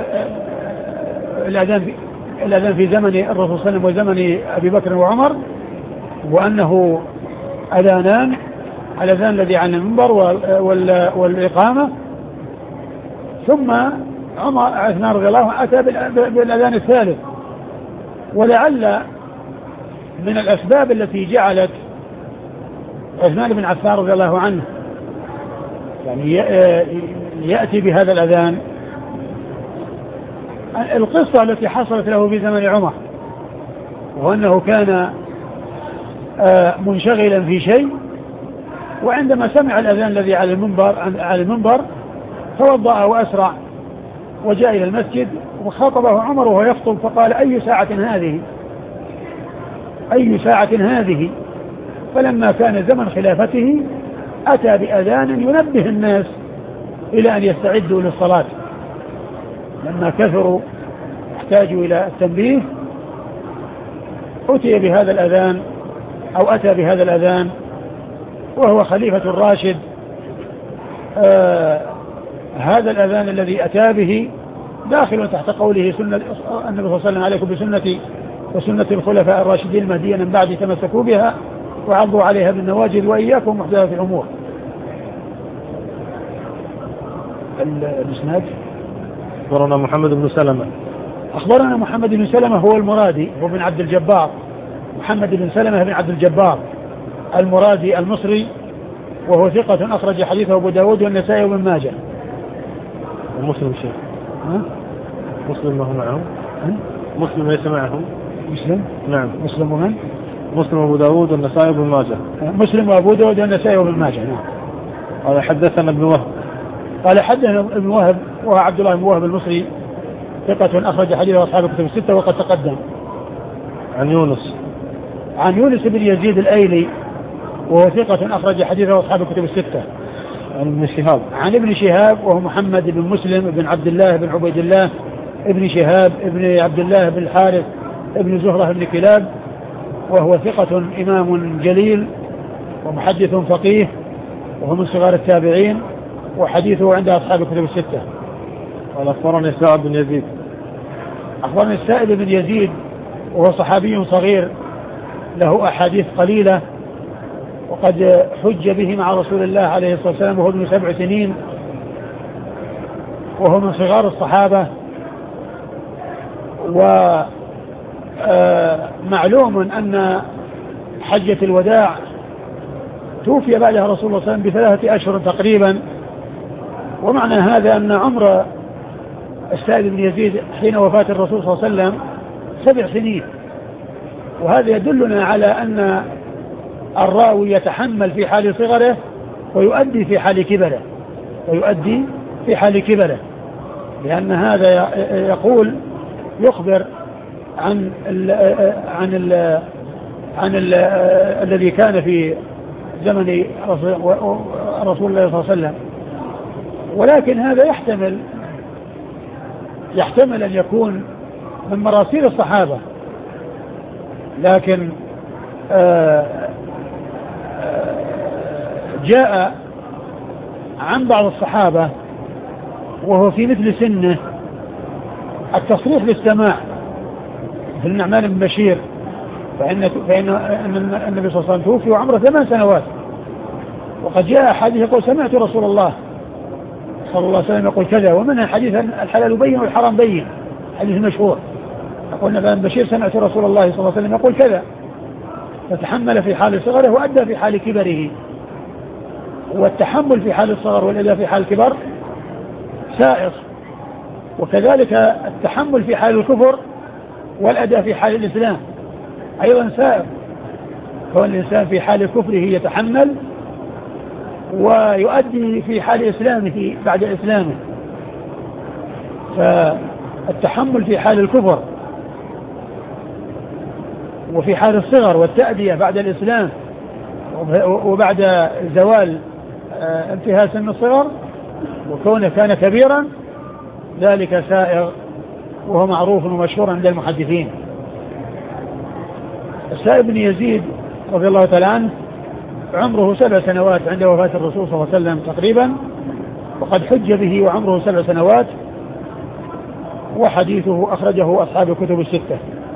Speaker 2: الأذان في زمن الرسول صلى الله عليه وسلم وزمن أبي بكر وعمر، وأنه أذانان، الأذان الذي عن المنبر والإقامة، ثم عثمان رضي الله عنه أتى بالأذان الثالث. ولعل من الأسباب التي جعلت عثمان بن عفان رضي الله عنه يعني يأتي بهذا الأذان القصة التي حصلت له في زمن عمر، وأنه كان منشغلا في شيء، وعندما سمع الأذان الذي على المنبر توضأ وأسرع وجاء إلى المسجد وخاطبه عمر وهو يخطب، فقال أي ساعة هذه، أي ساعة هذه؟ فلما كان زمن خلافته أتى بأذان ينبه الناس إلى أن يستعدوا للصلاة، لما كثروا احتاجوا إلى التنبيه، أتي بهذا الأذان أو أتى بهذا الأذان، وهو خليفة الراشد هذا الأذان الذي أتى به داخل تحت قوله سنة النبي صلى الله عليه وسلم عليكم بسنتي وسنة الخلفاء الراشدين المهديين من بعد تمسكوا بها وعضوا عليها بالنواجذ وإياكم محدثات الأمور. الإسناد
Speaker 1: أخبرنا محمد بن سلمة.
Speaker 2: أخبرنا محمد بن سلمة هو المرادي، هو بن عبد الجبار، محمد بن سلمة بن عبد الجبار المرادي المصري، وهو ثقة أخرج حديثه أبو داود والنسائي وابن ماجه.
Speaker 1: ومسلم شيخ. مسلم ما هو معهم؟ مسلم ليس معهم.
Speaker 2: مسلم؟ نعم. مسلم ومن؟
Speaker 1: مسلم وابو داود والنسائي وابن ماجه.
Speaker 2: مسلم وابو داود والنسائي وابن ماجه. نعم.
Speaker 1: قال حدثنا ابن وهب.
Speaker 2: قال حدثنا ابن وهب وهو عبد الله بن وهب المصري ثقة أخرج حديثه أصحاب الكتب الستة وقد تقدم.
Speaker 1: عن يونس.
Speaker 2: عن يونس بن يزيد الأيلي وهو ثقة أخرج حديثه أصحاب الكتب الستة.
Speaker 1: عن ابن شهاب.
Speaker 2: عن ابن شهاب وهو محمد بن مسلم بن عبد الله بن عبيد الله ابن شهاب ابن عبد الله بن الحارث ابن زهرة بن كلاب، وهو ثقة إمام جليل ومحدث فقيه، وهو من صغار التابعين، وحديثه عند أصحاب الكتب الستة.
Speaker 1: قال أخبرني السائب بن يزيد.
Speaker 2: أخبرني السائب بن يزيد وهو صحابي صغير له أحاديث قليلة، وقد حج به مع رسول الله عليه الصلاة والسلام وهو ابن 7 سنين، وهو من صغار الصحابة. ومعلوم أن حجة الوداع توفي بعدها رسول الله صلى الله عليه وسلم ب3 أشهر تقريبا، ومعنى هذا أن عمر السائب بن يزيد حين وفاة الرسول صلى الله عليه وسلم 7 سنين، وهذا يدلنا على أن الراوي يتحمل في حال صغره ويؤدي في حال كبره، ويؤدي في حال كبره، لأن هذا يخبر عن الذي كان في زمن رسول الله صلى الله عليه وسلم. ولكن هذا يحتمل أن يكون من مراسيل الصحابة، لكن جاء عن بعض الصحابة وهو في مثل سنه التصريح بالسماع في النعمان بن بشير، فإن النبي صلى الله عليه وسلم توفي وعمره 8 سنوات، وقد جاء حديث يقول سمعت رسول الله صلى الله عليه وسلم يقول كذا، ومنها حديث الحلال بين والحرام بين، حديث مشهور يقول النعمان بن بشير سمعت رسول الله صلى الله عليه وسلم يقول كذا، فتحمل في حال صغره وأدى في حال كبره، والتحمل في حال الصغر والأداء في حال الكبر سائر، وكذلك التحمل في حال الكفر والأداء في حال الإسلام أيضا سائر، كون الإنسان في حال كفره يتحمل ويؤدي في حال إسلامه بعد إسلامه، فالتحمل في حال الكفر وفي حال الصغر والتأدية بعد الإسلام وبعد زوال انتهاء سن الصغر وكونه كان كبيرا ذلك سائغ، وهو معروف ومشهور عند المحدثين. السائب بن يزيد رضي الله تعالى عنه عمره 7 سنوات عند وفاة الرسول صلى الله عليه وسلم تقريبا، وقد حج به وعمره 7 سنوات، وحديثه أخرجه أصحاب الكتب الستة.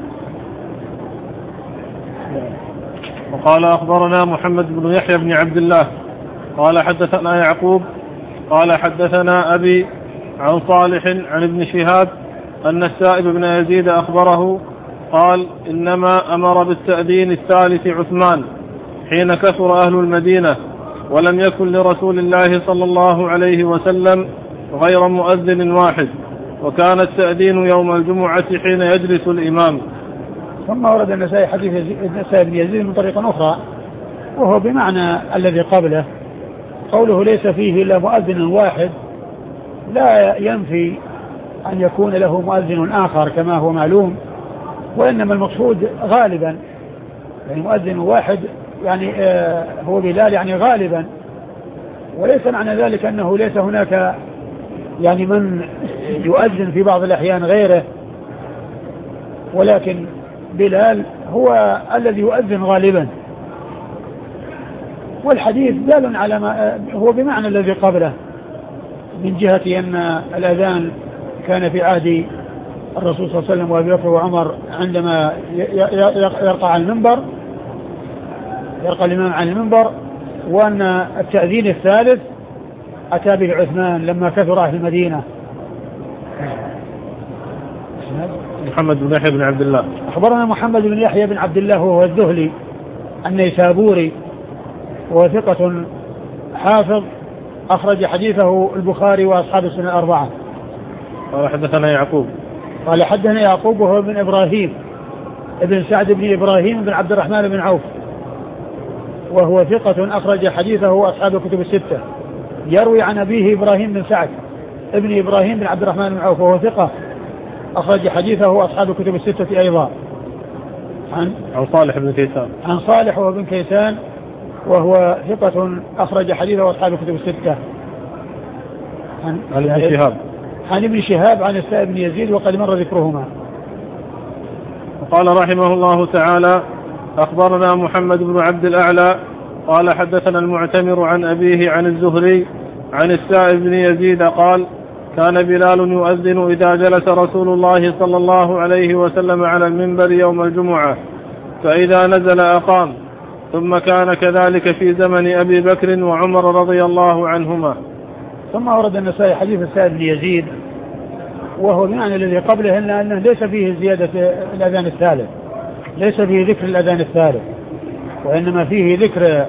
Speaker 1: وقال أخبرنا محمد بن يحيى بن عبد الله قال حدثنا يعقوب قال حدثنا أبي عن صالح عن ابن شهاب أن السائب بن يزيد أخبره قال إنما أمر بالتأذين الثالث عثمان حين كثر أهل المدينة، ولم يكن لرسول الله صلى الله عليه وسلم غير مؤذن واحد، وكان التأذين يوم الجمعة حين يجلس الإمام.
Speaker 2: ثم ورد النسائي حديث السائب بن يزيد من طريقة أخرى وهو بمعنى الذي قبله، قوله ليس فيه إلا مؤذن واحد لا ينفي أن يكون له مؤذن آخر كما هو معلوم، وإنما المقصود غالبا، يعني مؤذن واحد يعني هو بلال يعني غالبا، وليس معنى ذلك أنه ليس هناك يعني من يؤذن في بعض الأحيان غيره، ولكن بلال هو الذي يؤذن غالبا. والحديث دال على ما هو بمعنى الذي قبله، من جهة أن الأذان كان في عهد الرسول صلى الله عليه وسلم وأبي بكر وعمر عندما يرقى الإمام عن المنبر، وأن التأذين الثالث أتى به عثمان لما كثر أهل المدينة.
Speaker 1: محمد بن يحيى بن عبد الله.
Speaker 2: أخبرنا محمد بن يحيى بن عبد الله وهو الذهلي النيسابوري، وهو ثقة حافظ أخرج حديثه البخاري وأصحاب السنن الأربعة.
Speaker 1: قال حدثنا يعقوب.
Speaker 2: قال حدثنا يعقوب وهو ابن إبراهيم ابن سعد بن إبراهيم بن عبد الرحمن بن عوف، وهو ثقة أخرج حديثه أصحاب الكتب الستة. يروي عن أبيه إبراهيم بن سعد ابن إبراهيم بن عبد الرحمن بن عوف، وهو ثقة أخرج حديثه أصحاب الكتب الستة أيضا.
Speaker 1: عن صالح بن كيسان.
Speaker 2: عن صالح وابن كيسان، وهو ثقة أخرج حديثه أصحاب الكتب الستة.
Speaker 1: عن ابن شهاب.
Speaker 2: عن ابن شهاب عن السائب بن يزيد وقد مر ذكرهما.
Speaker 1: وقال رحمه الله تعالى: أخبرنا محمد بن عبد الأعلى قال حدثنا المعتمر عن أبيه عن الزهري عن السائب بن يزيد قال: كان بلال يؤذن إذا جلس رسول الله صلى الله عليه وسلم على المنبر يوم الجمعة، فإذا نزل أقام، ثم كان كذلك في زمن أبي بكر وعمر رضي الله عنهما.
Speaker 2: ثم ورد النسائي حديث السائب بن يزيد، وهو بمعنى الذي قبله، أنه ليس فيه زيادة الأذان الثالث، ليس فيه ذكر الأذان الثالث، وإنما فيه ذكر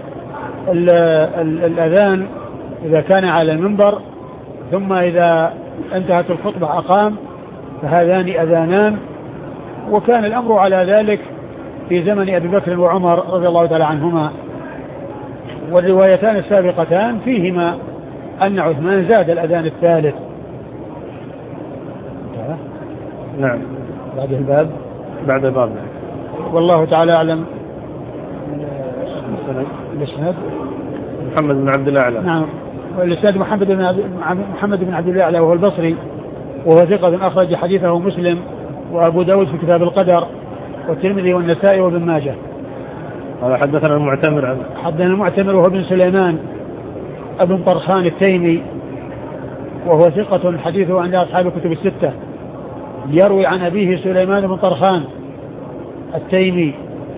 Speaker 2: الأذان إذا كان على المنبر، ثم إذا انتهت الخطبة أقام، فهذان أذانان. وكان الأمر على ذلك في زمن أبي بكر وعمر رضي الله تعالى عنهما. والروايتان السابقتان فيهما أن عثمان زاد الأذان الثالث.
Speaker 1: نعم. بعد الباب.
Speaker 2: والله تعالى أعلم. الإسناد
Speaker 1: محمد بن عبد الأعلى.
Speaker 2: نعم. والإسناد محمد بن عبد الأعلى وهو البصري، وهو ثقة أخرج حديثه مسلم وأبو داود في كتاب القدر والترمذي والنسائي وابن ماجه.
Speaker 1: قال حدثنا المعتمر.
Speaker 2: حدثنا المعتمر وهو ابن سليمان ابن طرخان التيمي، وهو ثقة حديثه عند أصحاب الكتب الستة. يروي عن أبيه سليمان بن طرخان التيمي،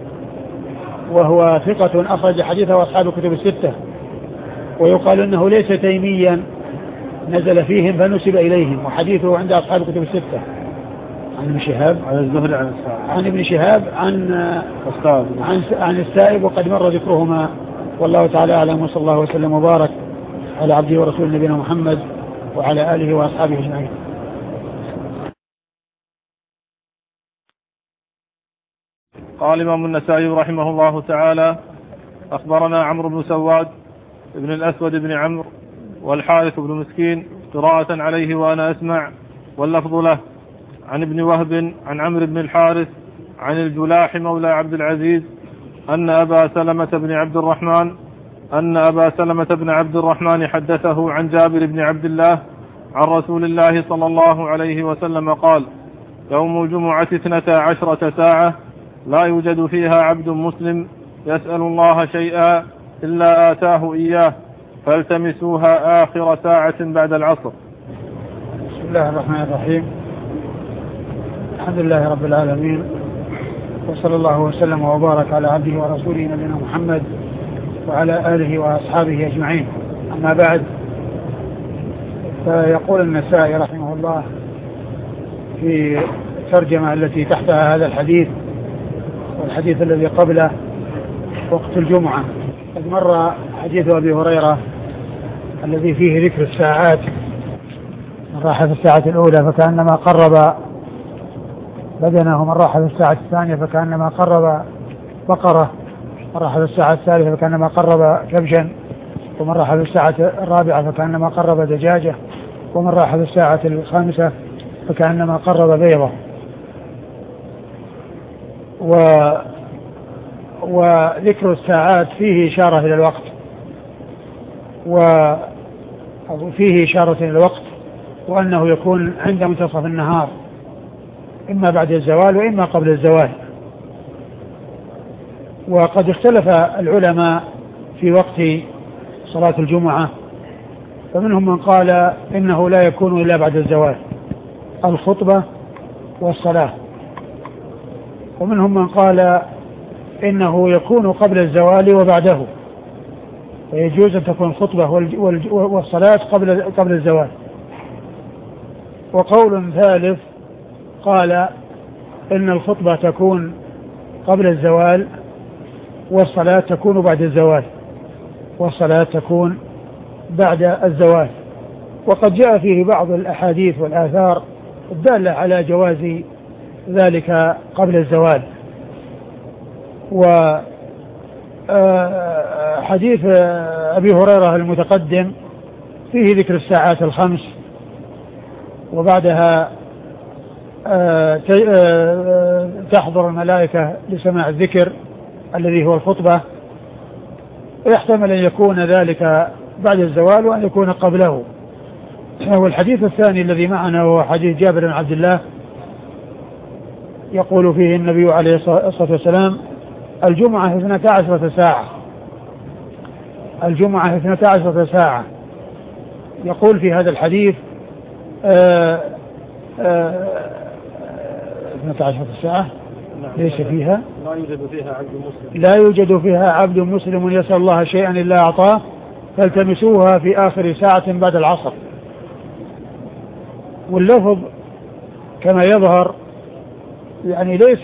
Speaker 2: وهو ثقة أخرج حديثه أصحاب الكتب الستة. ويقال أنه ليس تيميا، نزل فيهم فنسب إليهم، وحديثه عند أصحاب الكتب الستة. عن ابن شهاب
Speaker 1: عن الزهري عن السائب
Speaker 2: عن ابن شهاب عن السائب وقد مر ذكرهما. والله تعالى أعلم، وصلى الله وسلم وبارك على عبده ورسول نبينا محمد وعلى آله وأصحابه أجمعين.
Speaker 1: قال الإمام النسائي رحمه الله تعالى: أخبرنا عمرو بن سواد ابن الأسود بن عمرو والحارث بن مسكين قراءة عليه وأنا أسمع، واللفظ له، عن ابن وهب عن عمرو بن الحارث عن الجلاح مولى عبد العزيز أن أبا سلمة بن عبد الرحمن حدثه عن جابر بن عبد الله عن رسول الله صلى الله عليه وسلم قال: يوم الجمعة 12 ساعة لا يوجد فيها عبد مسلم يسأل الله شيئا إلا آتاه إياه، فالتمسوها آخر ساعة بعد العصر.
Speaker 2: بسم الله الرحمن الرحيم. الحمد لله رب العالمين، وصلى الله وسلم وبارك على عبده ورسوله نبينا محمد وعلى آله وأصحابه أجمعين. أما بعد، فيقول النسائي رحمه الله في الترجمة التي تحتها هذا الحديث والحديث الذي قبله: وقت الجمعة. قد مر حديث أبي هريرة الذي فيه ذكر الساعات. من راح في الساعة الأولى فكأنما قرب بدنه، من راح في الساعة الثانية فكأنما قرب بقرة، من راح في الساعة الثالثة فكأنما قرب كبشا، ومن راح في الساعة الرابعة فكأنما قرب دجاجة، ومن راح في الساعة الخامسة فكأنما قرب بيضة. وذكر الساعات فيه إشارة إلى الوقت، وفيه إشارة إلى الوقت، وأنه يكون عند منتصف النهار، إما بعد الزوال وإما قبل الزوال. وقد اختلف العلماء في وقت صلاة الجمعة، فمنهم من قال إنه لا يكون إلا بعد الزوال الخطبة والصلاة، ومنهم من قال إنه يكون قبل الزوال وبعده، فيجوز أن تكون الخطبة والصلاة قبل الزوال. وقول ثالث قال إن الخطبة تكون قبل الزوال والصلاة تكون بعد الزوال، والصلاة تكون بعد الزوال. وقد جاء فيه بعض الأحاديث والآثار الدالة على جواز ذلك قبل الزوال. وحديث أبي هريرة المتقدم فيه ذكر الساعات الخمس، وبعدها تحضر الملائكة لسماع الذكر الذي هو الخطبة، ويحتمل أن يكون ذلك بعد الزوال وأن يكون قبله. والحديث الثاني الذي معنا هو حديث جابر بن عبد الله يقول فيه النبي عليه الصلاة والسلام: الجمعة 12 ساعة، الجمعة 12 ساعة. يقول في هذا الحديث 12 ساعة ليس فيها لا يوجد فيها عبد مسلم يسأل الله شيئا إلا أعطاه فالتمسوها في آخر ساعة بعد العصر. واللفظ كما يظهر يعني ليس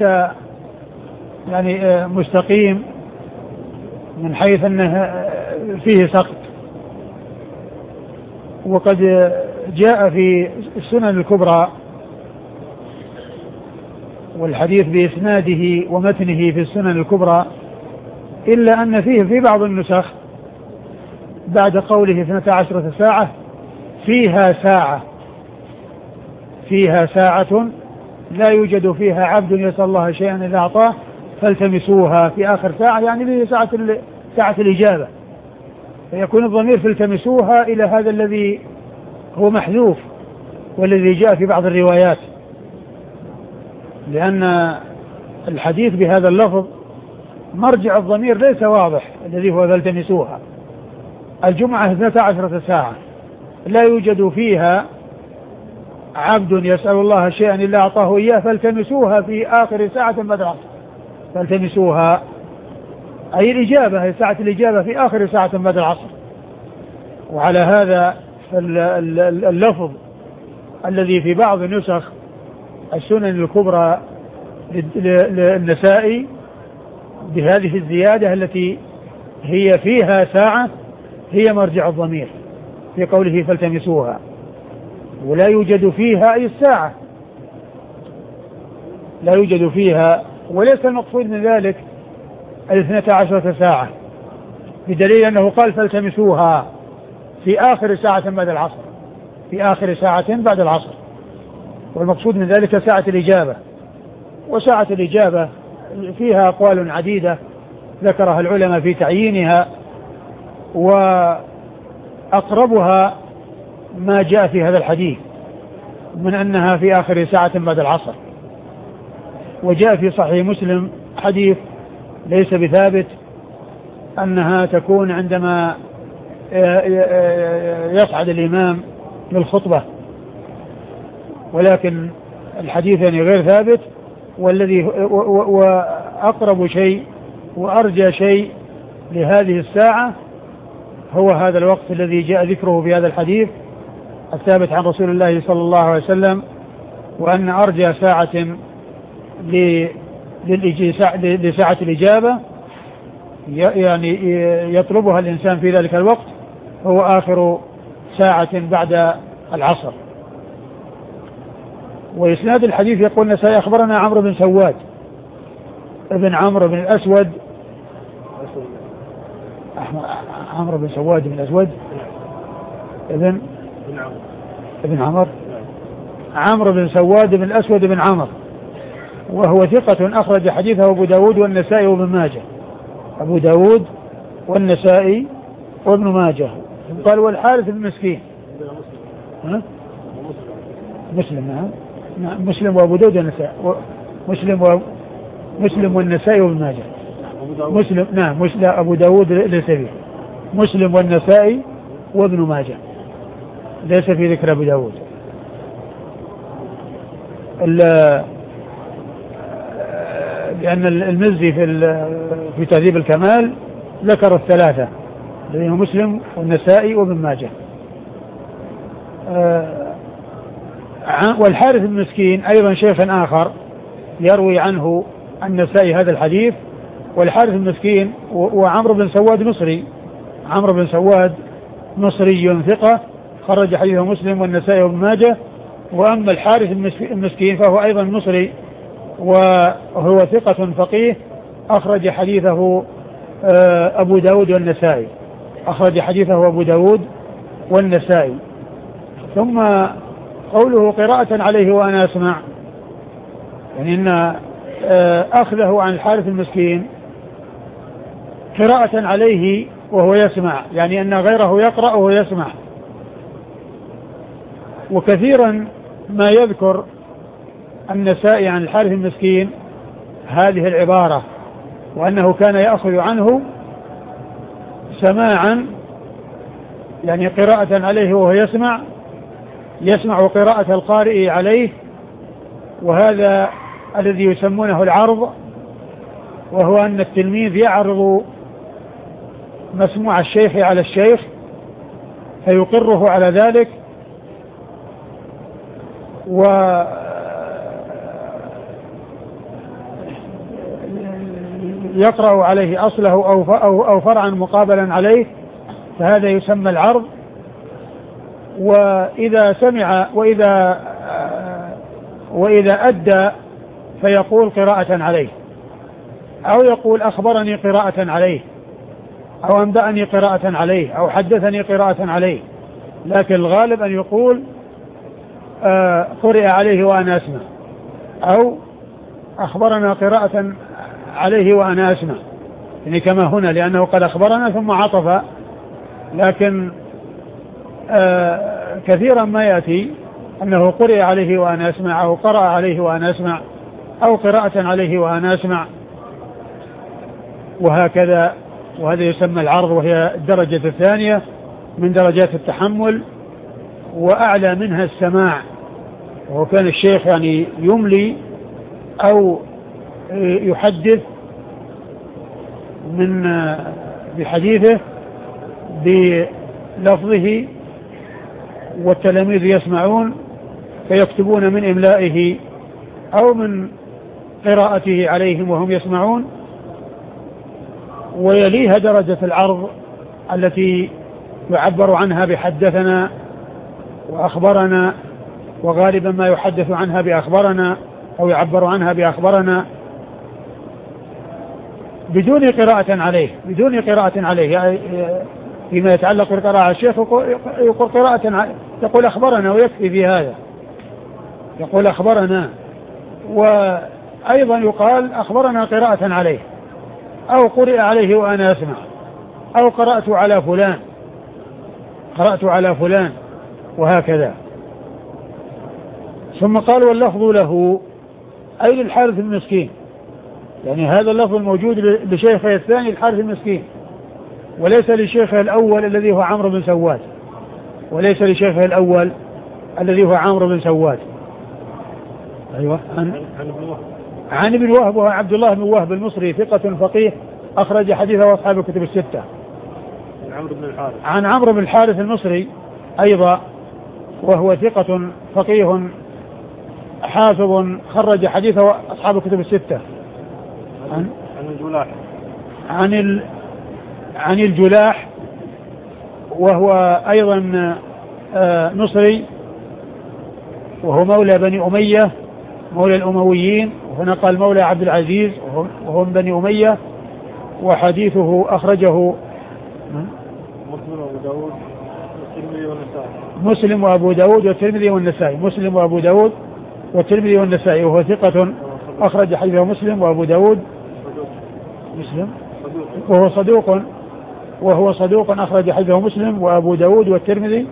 Speaker 2: يعني مستقيم من حيث أنه فيه سقط، وقد جاء في السنن الكبرى والحديث بإسناده ومتنه في السنن الكبرى، إلا أن فيه في بعض النسخ بعد قوله 12 ساعة فيها ساعة، فيها ساعة لا يوجد فيها عبد يسأل الله شيئا إلا أعطاه فالتمسوها في آخر ساعة، يعني في ساعة الإجابة، فيكون الضمير فالتمسوها إلى هذا الذي هو محذوف والذي جاء في بعض الروايات، لأن الحديث بهذا اللفظ مرجع الضمير ليس واضح الذي هو فالتمسوها. الجمعة 12 ساعة لا يوجد فيها عبد يسأل الله شيئا إلا أعطاه إياه فالتمسوها في آخر ساعة بعد العصر، فالتمسوها أي الإجابة، هي ساعة الإجابة في آخر ساعة بعد العصر. وعلى هذا اللفظ الذي في بعض نسخ السنن الكبرى للنسائي بهذه الزيادة التي هي فيها ساعة هي مرجع الضمير في قوله فالتمسوها، ولا يوجد فيها أي الساعة، لا يوجد فيها، وليس المقصود من ذلك 12 ساعة، بدليل أنه قال فالتمسوها في آخر ساعة بعد العصر، في آخر ساعة بعد العصر، والمقصود من ذلك ساعة الإجابة. وساعة الإجابة فيها أقوال عديدة ذكرها العلماء في تعيينها، وأقربها ما جاء في هذا الحديث من أنها في آخر ساعة بعد العصر. وجاء في صحيح مسلم حديث ليس بثابت أنها تكون عندما يصعد الإمام للخطبة، ولكن الحديث يعني غير ثابت، والذي وأقرب شيء وأرجى شيء لهذه الساعة هو هذا الوقت الذي جاء ذكره في هذا الحديث الثابت عن رسول الله صلى الله عليه وسلم، وأن أرجى ساعة لساعة الإجابة يعني يطلبها الإنسان في ذلك الوقت هو آخر ساعة بعد العصر. وإسناد الحديث يقول سيخبرنا عمرو بن سواد ابن عمرو بن الأسود، عمرو بن سواد بن الأسود ابن عمر، عمرو بن سواد بن الأسود بن عمر، وهو ثقة أخرج حديثه أبو داود والنسائي وابن ماجه، أبو داود والنسائي وابن ماجه. قال والحارث بن مسكين مسلم، نعم مسلم وأبو داود والنسائي، مسلم والنسائي وابن ماجه، مسلم نعم أبو داود ليس فيه، مسلم والنسائي وابن ماجه. ليس في ذكر أبي داود. لأن المزي في تهذيب الكمال ذكر الثلاثة الذين هم مسلم والنسائي وابن ماجه. والحارث المسكين أيضا شيخ آخر يروي عنه النسائي هذا الحديث. والحارث المسكين وعمرو بن سواد مصري، عمرو بن سواد مصري ثقة خرج حديثه مسلم والنسائي وابن ماجه. وأما الحارث المسكين فهو أيضا مصري وهو ثقة فقيه أخرج حديثه أبو داود والنسائي، أخرج حديثه أبو داود والنسائي. ثم قوله قراءة عليه وأنا أسمع، يعني أن أخذه عن الحارث المسكين قراءة عليه وهو يسمع، يعني أن غيره يقرأ وهو يسمع. وكثيرا ما يذكر النسائي عن الحارث المسكين هذه العبارة، وأنه كان يأخذ عنه سماعا، يعني قراءة عليه وهو يسمع قراءة القارئ عليه، وهذا الذي يسمونه العرض، وهو أن التلميذ يعرض مسموع الشيخ على الشيخ فيقره على ذلك ويقرأ عليه أصله أو فرعا مقابلا عليه، فهذا يسمى العرض. وإذا سمع وإذا أدى فيقول قراءة عليه، أو يقول أخبرني قراءة عليه، أو أنبأني قراءة عليه، أو حدثني قراءة عليه. لكن الغالب أن يقول قرئ عليه وأنا أسمع، أو أخبرنا قراءة عليه وأنا أسمع، يعني كما هنا، لأنه قد أخبرنا ثم عطف. لكن كثيرا ما يأتي أنه قرئ عليه وأنا أسمع، أو قرأ عليه وأنا أسمع، أو قراءة عليه وأنا أسمع، وهكذا. وهذا يسمى العرض، وهي الدرجة الثانية من درجات التحمل، وأعلى منها السماع. وكان الشيخ يعني يملي أو يحدث بحديثه بلفظه، والتلاميذ يسمعون فيكتبون من إملائه أو من قراءته عليهم وهم يسمعون. ويليها درجة العرض التي يعبر عنها بحدثنا وأخبرنا، وغالبا ما يحدث عنها بأخبرنا أو يعبر عنها بأخبرنا بدون قراءة عليه، يعني فيما يتعلق بالقراءة على الشيخ يقول قراءة، يقول أخبرنا ويكفي في هذا، يقول أخبرنا. وأيضا يقال أخبرنا قراءة عليه، أو قرئ عليه وأنا أسمع، أو قرأت على فلان، وهكذا. ثم قال واللفظ له أي للحارث المسكين، يعني هذا اللفظ الموجود لشيخه الثاني الحارث المسكين، وليس لشيخه الأول الذي هو عمرو بن سواد، أيوة. عن ابن وهب، وهو عبد الله بن وهب المصري ثقة فقيه أخرج حديثه أصحاب الكتب الستة. عن عمرو بن الحارث المصري أيضا، وهو ثقة فقيه حافظ خرج حديثه أصحاب الكتب الستة. عن الجلاح، وهو أيضا مصري، وهو مولى بني أمية، مولى الأمويين، وهنا قال مولى عبد العزيز وهو من بني أمية. وحديثه أخرجه مسلم وأبو داود والترمذي والنسائي، وهو ثقة أخرج حديثه مسلم وأبو داود، وهو صدوق أخرج حديثه مسلم وأبو داود والترمذي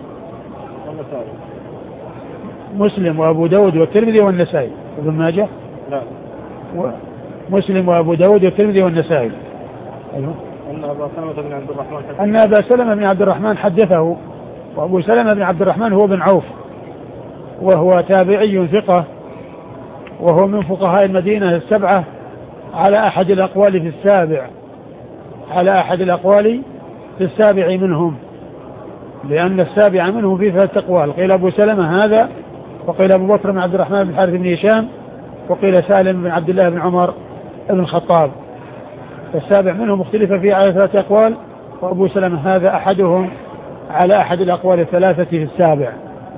Speaker 2: والنسائي. ابن ماجه لا، مسلم وأبو داود والترمذي والنسائي. أيوه. أن أبا سلمة بن عبد الرحمن حدثه وأبو سلمة بن عبد الرحمن هو بن عوف، وهو تابعي ثقة، وهو من فقهاء المدينة السبعة على أحد الأقوال في السابع، على أحد الأقوال في السابع منهم، لأن السابع منهم في 3 أقوال، قيل أبو سلمة هذا، وقيل أبو بكر بن عبد الرحمن بن الحارث بن هشام، وقيل سالم بن عبد الله بن عمر بن الخطاب. فالسابع منهم اختلف فيه على 3 أقوال، وأبو سلمة هذا أحدهم على أحد الأقوال 3 في السابع.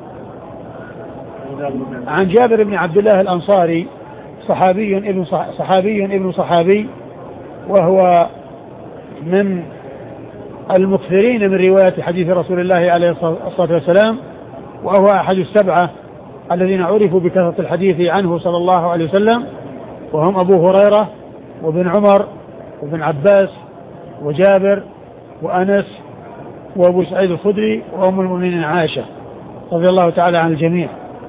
Speaker 2: عن جابر بن عبد الله الأنصاري صحابي ابن صحابي، وهو من المكثرين من رواية حديث رسول الله عليه الصلاة والسلام، وهو أحد السبعة الذين عرفوا بكثرة الحديث عنه صلى الله عليه وسلم، وهم أبو هريرة وابن عمر وابن عباس وجابر وأنس وأبو سعيد الخدري وأم المؤمنين عائشة رضي الله تعالى عن الجميع.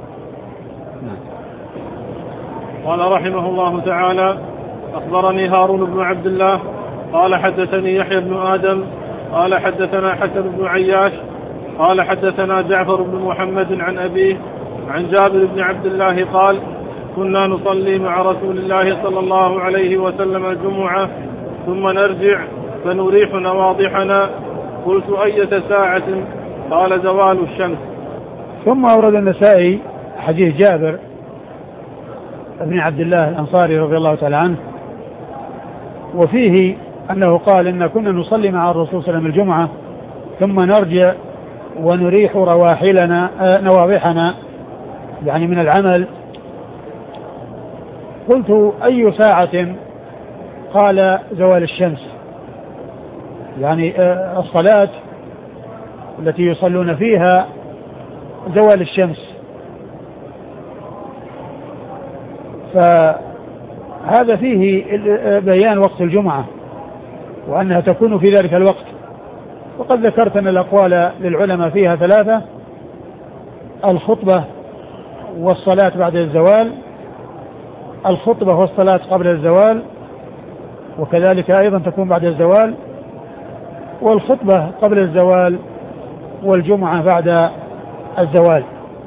Speaker 1: قال رحمه الله تعالى: أخبرني هارون بن عبد الله قال حدثني يحيى بن آدم قال حدثنا حسن بن عياش قال حدثنا جعفر بن محمد عن أبيه عن جابر بن عبد الله قال: كنا نصلي مع رسول الله صلى الله عليه وسلم الجمعة ثم نرجع فنريح نواضحنا. قلت: أية ساعة؟ قال: زوال الشمس.
Speaker 2: ثم أورد النسائي حديث جابر بن عبد الله الأنصاري رضي الله تعالى عنه، وفيه أنه قال: إن كنا نصلي مع الرسول صلى الله عليه وسلم الجمعة ثم نرجع ونريح رواحلنا نواضحنا، يعني من العمل. قلت: أي ساعة؟ قال: زوال الشمس، يعني الصلاة التي يصلون فيها زوال الشمس. فهذا فيه بيان وقت الجمعة وأنها تكون في ذلك الوقت. وقد ذكرت أن الأقوال للعلماء فيها 3: الخطبة والصلاة بعد الزوال، الخطبة والصلاة قبل الزوال، وكذلك أيضا تكون بعد الزوال، والخطبة قبل الزوال والجمعة بعد الزوال.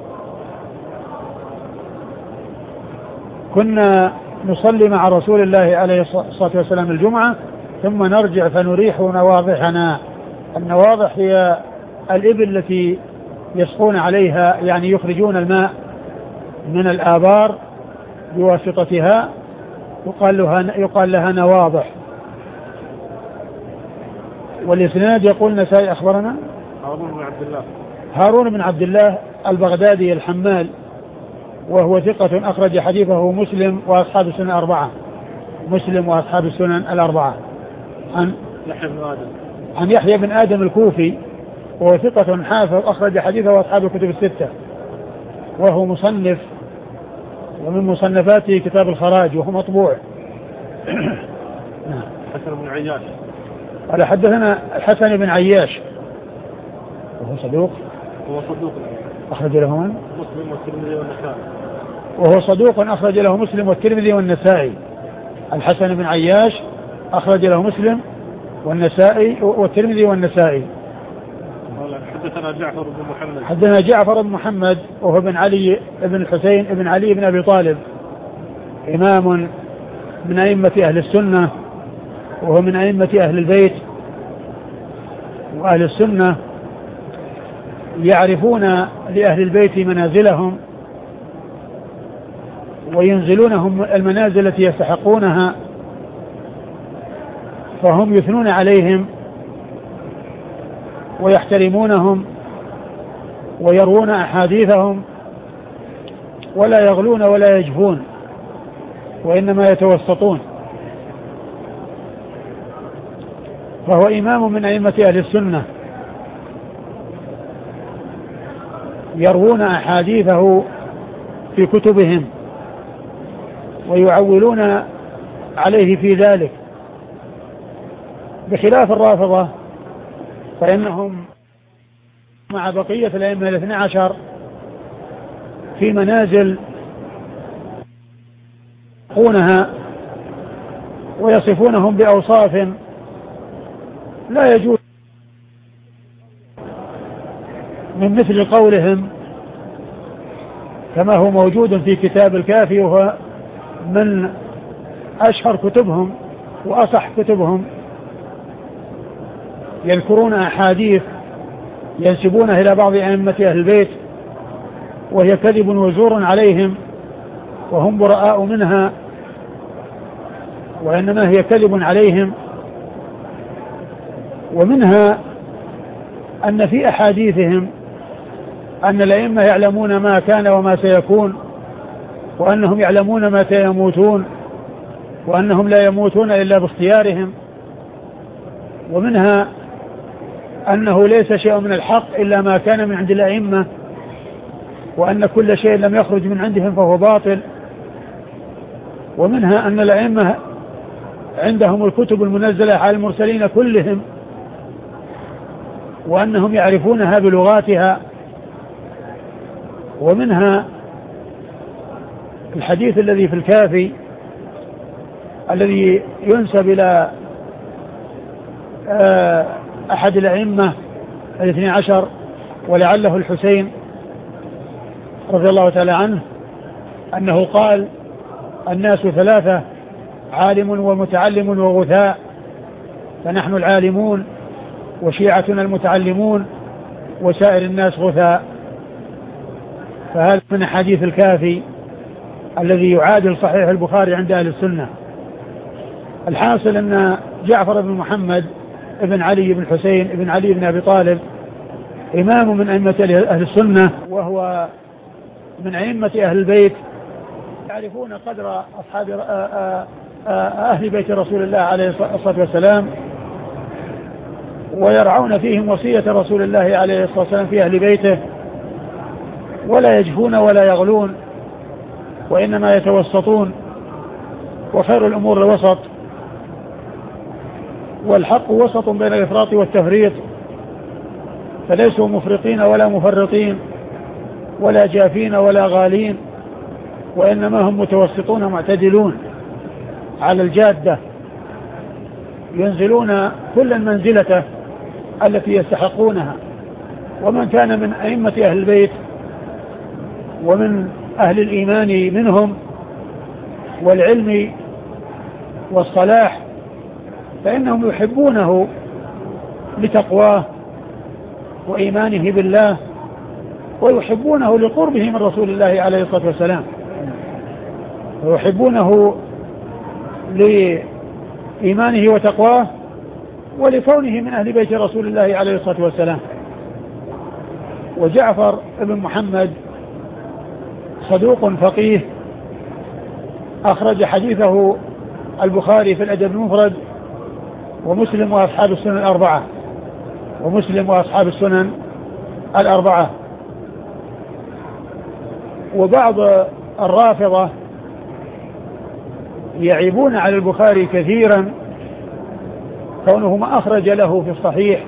Speaker 2: كنا نصلي مع رسول الله عليه الصلاة والسلام الجمعة ثم نرجع فنريح نواضحنا. النواضح هي الإبل التي يسقون عليها، يعني يخرجون الماء من الآبار بواسطتها، يقال لها نواضح. والإسناد يقول النسائي أخبرنا هارون بن عبد الله البغدادي الحمال، وهو ثقة أخرج حديثه مسلم وأصحاب السنن الأربعة. مسلم وأصحاب السنن الأربعة. عن يحيى بن آدم الكوفي، وهو ثقة حافظ أخرج حديثه وأصحاب الكتب 6، وهو مصنف، ومن مصنفاته كتاب الخراج وهو مطبوع.
Speaker 1: حسن بن عياش
Speaker 2: قال: حدثنا الحسن بن عياش وهو صدوق أخرج له
Speaker 1: مسلم والترمذي والنسائي،
Speaker 2: وهو صدوق أخرج له مسلم والترمذي والنسائي. الحسن بن عياش أخرج له مسلم والنسائي والترمذي والنسائي. حدثنا جعفر بن محمد وهو بن علي بن الحسين بن علي بن أبي طالب، إمام من أئمة أهل السنة، وهو من أئمة أهل البيت. وأهل السنة يعرفون لأهل البيت منازلهم وينزلونهم المنازل التي يستحقونها، فهم يثنون عليهم ويحترمونهم ويروون أحاديثهم، ولا يغلون ولا يجفون، وإنما يتوسطون. فهو إمام من أئمة أهل السنة، يروون أحاديثه في كتبهم ويعولون عليه في ذلك، بخلاف الرافضة فإنهم مع بقية الأئمة 12 في منازل يقونها ويصفونهم بأوصاف من مثل قولهم كما هو موجود في كتاب الكافي، وهو من أشهر كتبهم وأصح كتبهم، يذكرون أحاديث ينسبونها إلى بعض أئمة أهل البيت وهي كذب وزور عليهم وهم براء منها، وإنما هي كذب عليهم. ومنها أن في أحاديثهم أن الأئمة يعلمون ما كان وما سيكون، وأنهم يعلمون متى يموتون، وأنهم لا يموتون إلا باختيارهم. ومنها أنه ليس شيء من الحق إلا ما كان من عند الأئمة، وأن كل شيء لم يخرج من عندهم فهو باطل. ومنها أن الأئمة عندهم الكتب المنزلة على المرسلين كلهم، وأنهم يعرفونها بلغاتها. ومنها الحديث الذي في الكافي الذي ينسب إلى أحد الأئمة 12 ولعله الحسين رضي الله تعالى عنه، أنه قال: الناس ثلاثة، عالم ومتعلم وغثاء، فنحن العالمون وشيعتنا المتعلمون وسائر الناس غثاء. فهذا من حديث الكافي الذي يعادل صحيح البخاري عند أهل السنة. الحاصل أن جعفر بن محمد ابن علي بن حسين ابن علي بن أبي طالب إمام من أئمة أهل السنة، وهو من أئمة أهل البيت، يعرفون قدر أصحاب أهل بيت رسول الله عليه الصلاة والسلام، ويرعون فيهم وصية رسول الله عليه الصلاة والسلام في أهل بيته، ولا يجفون ولا يغلون، وإنما يتوسطون، وخير الأمور الوسط، والحق وسط بين الإفراط والتفريط، فليسوا مفرطين ولا مفرطين ولا جافين ولا غالين، وإنما هم متوسطون معتدلون على الجادة، ينزلون كل منزلته التي يستحقونها. ومن كان من أئمة أهل البيت ومن أهل الإيمان منهم والعلم والصلاح فإنهم يحبونه لتقواه وإيمانه بالله، ويحبونه لقربه من رسول الله عليه الصلاة والسلام، ويحبونه لإيمانه وتقواه ولكونه من أهل بيت رسول الله عليه الصلاة والسلام. وجعفر بن محمد صدوق فقيه، أخرج حديثه البخاري في الأدب المفرد ومسلم وأصحاب السنن الأربعة، وبعض الرافضة يعيبون على البخاري كثيرا كونه ما أخرج له في الصحيح،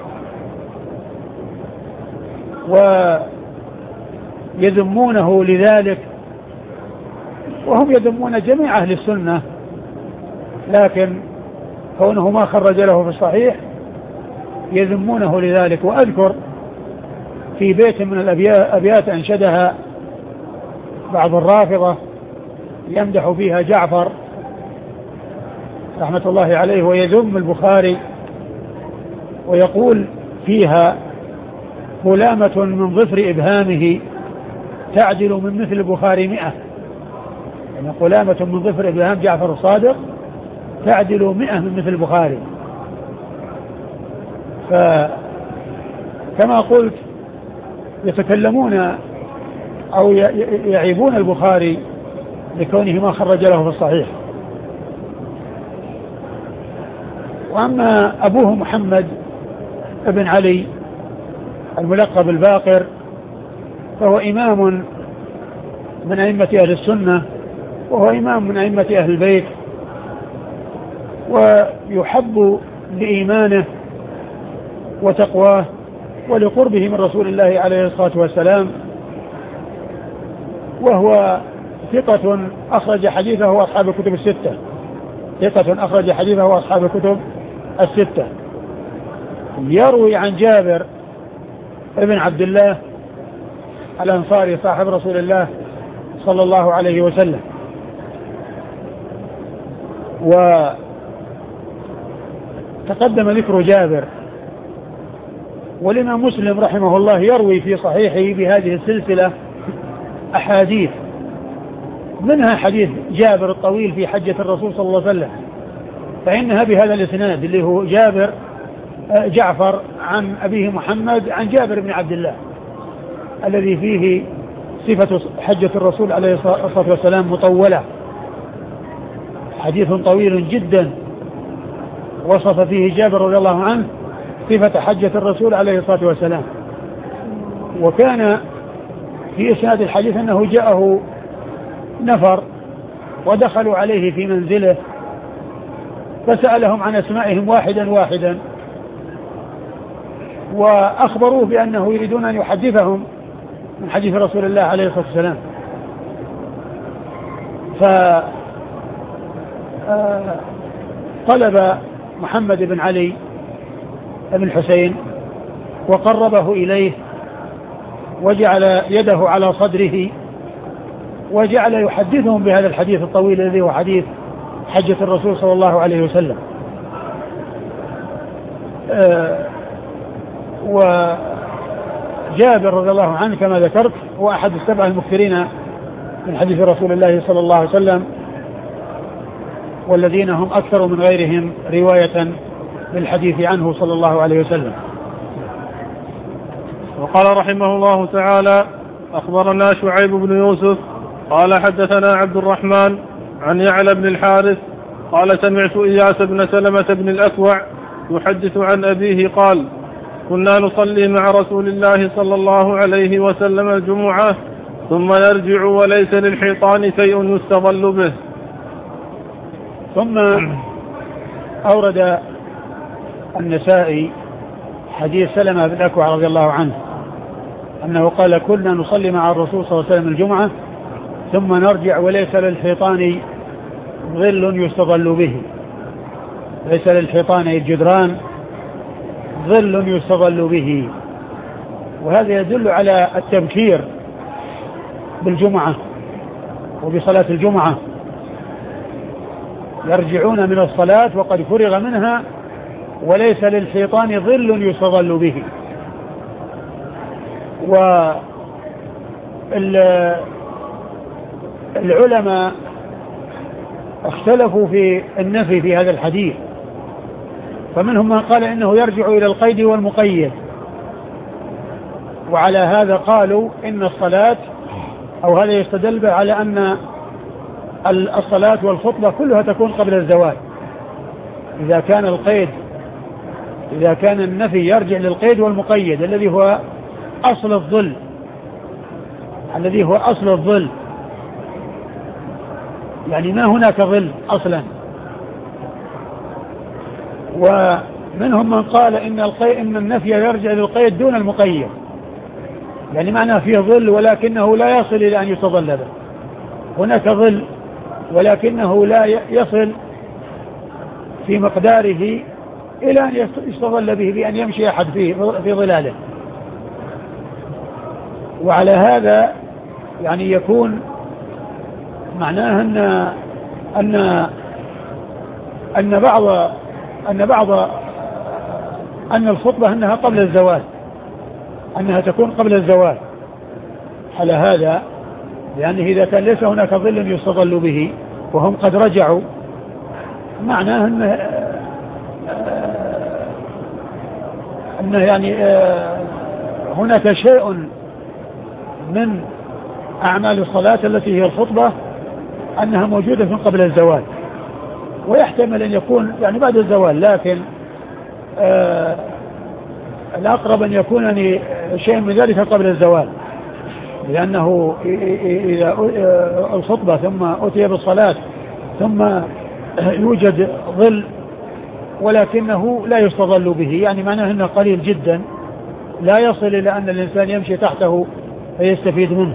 Speaker 2: ويذمونه لذلك، وهم يذمون جميع أهل السنة، لكن كونه ما خرج له في الصحيح يذمونه لذلك. وأذكر في بيت من الأبيات أنشدها بعض الرافضة يمدح فيها جعفر رحمة الله عليه ويذم البخاري، ويقول فيها: غلامة من ظفر إبهامه تعدل من مثل البخاري 100. يعني غلامة من ظفر إبهام جعفر الصادق تعدل 100 من مثل البخاري. فكما قلت يتكلمون أو يعيبون البخاري لكونه ما خرج له في الصحيح. وأما أبوه محمد ابن علي الملقب الباقر فهو إمام من أئمة أهل السنة، وهو إمام من أئمة أهل البيت، ويحب لإيمانه وتقواه ولقربه من رسول الله عليه الصلاة والسلام، وهو ثقة أخرج حديثه أصحاب الكتب الستة. يروي عن جابر ابن عبد الله الأنصاري صاحب رسول الله صلى الله عليه وسلم. وتقدم ذكر جابر، والإمام مسلم رحمه الله يروي في صحيحه بهذه السلسلة أحاديث، منها حديث جابر الطويل في حجة الرسول صلى الله عليه وسلم، فإنها بهذا الإسناد اللي هو جعفر عن أبيه محمد عن جابر بن عبد الله، الذي فيه صفة حجة الرسول عليه الصلاة والسلام مطولة، حديث طويل جدا وصف فيه جابر رضي الله عنه صفة حجة الرسول عليه الصلاة والسلام. وكان في إسناد الحديث أنه جاءه نفر ودخلوا عليه في منزله فسألهم عن أسمائهم واحدا واحدا، وأخبروه بأنه يريدون أن يحدثهم من حديث رسول الله عليه الصلاة والسلام. فطلب محمد بن علي بن الحسين وقربه إليه وجعل يده على صدره وجعل يحدثهم بهذا الحديث الطويل الذي هو حديث حجة الرسول صلى الله عليه وسلم. وجابر رضي الله عنه كما ذكرت هو أحد السبعة المكثرين من حديث رسول الله صلى الله عليه وسلم، والذين هم أكثر من غيرهم رواية بالحديث عنه صلى الله عليه وسلم.
Speaker 1: وقال رحمه الله تعالى: أخبرنا شعيب بن يوسف قال حدثنا عبد الرحمن عن يعلى بن الحارث قال سمعت إياس بن سلمة بن الأكوع يحدث عن أبيه قال: كنا نصلي مع رسول الله صلى الله عليه وسلم الجمعة ثم نرجع وليس للحيطان شيء يستظل به.
Speaker 2: ثم أورد النسائي حديث سلمة بن الأكوع رضي الله عنه أنه قال: كنا نصلي مع الرسول صلى الله عليه وسلم الجمعة ثم نرجع وليس للحيطان ظل يستظل به. ليس للحيطان الجدران ظل يستظل به، وهذا يدل على التبكير بالجمعة وبصلاة الجمعة، يرجعون من الصلاة وقد فرغ منها وليس للحيطان ظل يستظل به. والعلماء اختلفوا في النفي في هذا الحديث، فمنهم من قال إنه يرجع إلى القيد والمقيد، وعلى هذا قالوا إن الصلاة أو هذا يستدل به على أن الصلاة والخطبة كلها تكون قبل الزوال. إذا كان النفي يرجع للقيد والمقيد الذي هو أصل الظل، يعني ما هناك ظل أصلا. ومنهم من قال إن النفي يرجع للقيد دون المقيد، يعني معناه فيه ظل ولكنه لا يصل إلى أن يستظل به. هناك ظل ولكنه لا يصل في مقداره إلى أن يستظل به بأن يمشي أحد في ظلاله. وعلى هذا يعني يكون معناه أن الخطبة أنها قبل الزوال، أنها تكون قبل الزوال. على هذا لأنه إذا كان ليس هناك ظل يستظل به وهم قد رجعوا، معناه أنه يعني هناك شيء من أعمال الصلاة التي هي الخطبة أنها موجودة من قبل الزوال، ويحتمل أن يكون يعني بعد الزوال، لكن الأقرب أن يكون يعني شيء من ذلك قبل الزوال، لأنه إذا الخطبة ثم أتي بالصلاة ثم يوجد ظل ولكنه لا يستظل به، يعني معناه أنه قليل جدا لا يصل إلى أن الإنسان يمشي تحته فيستفيد منه.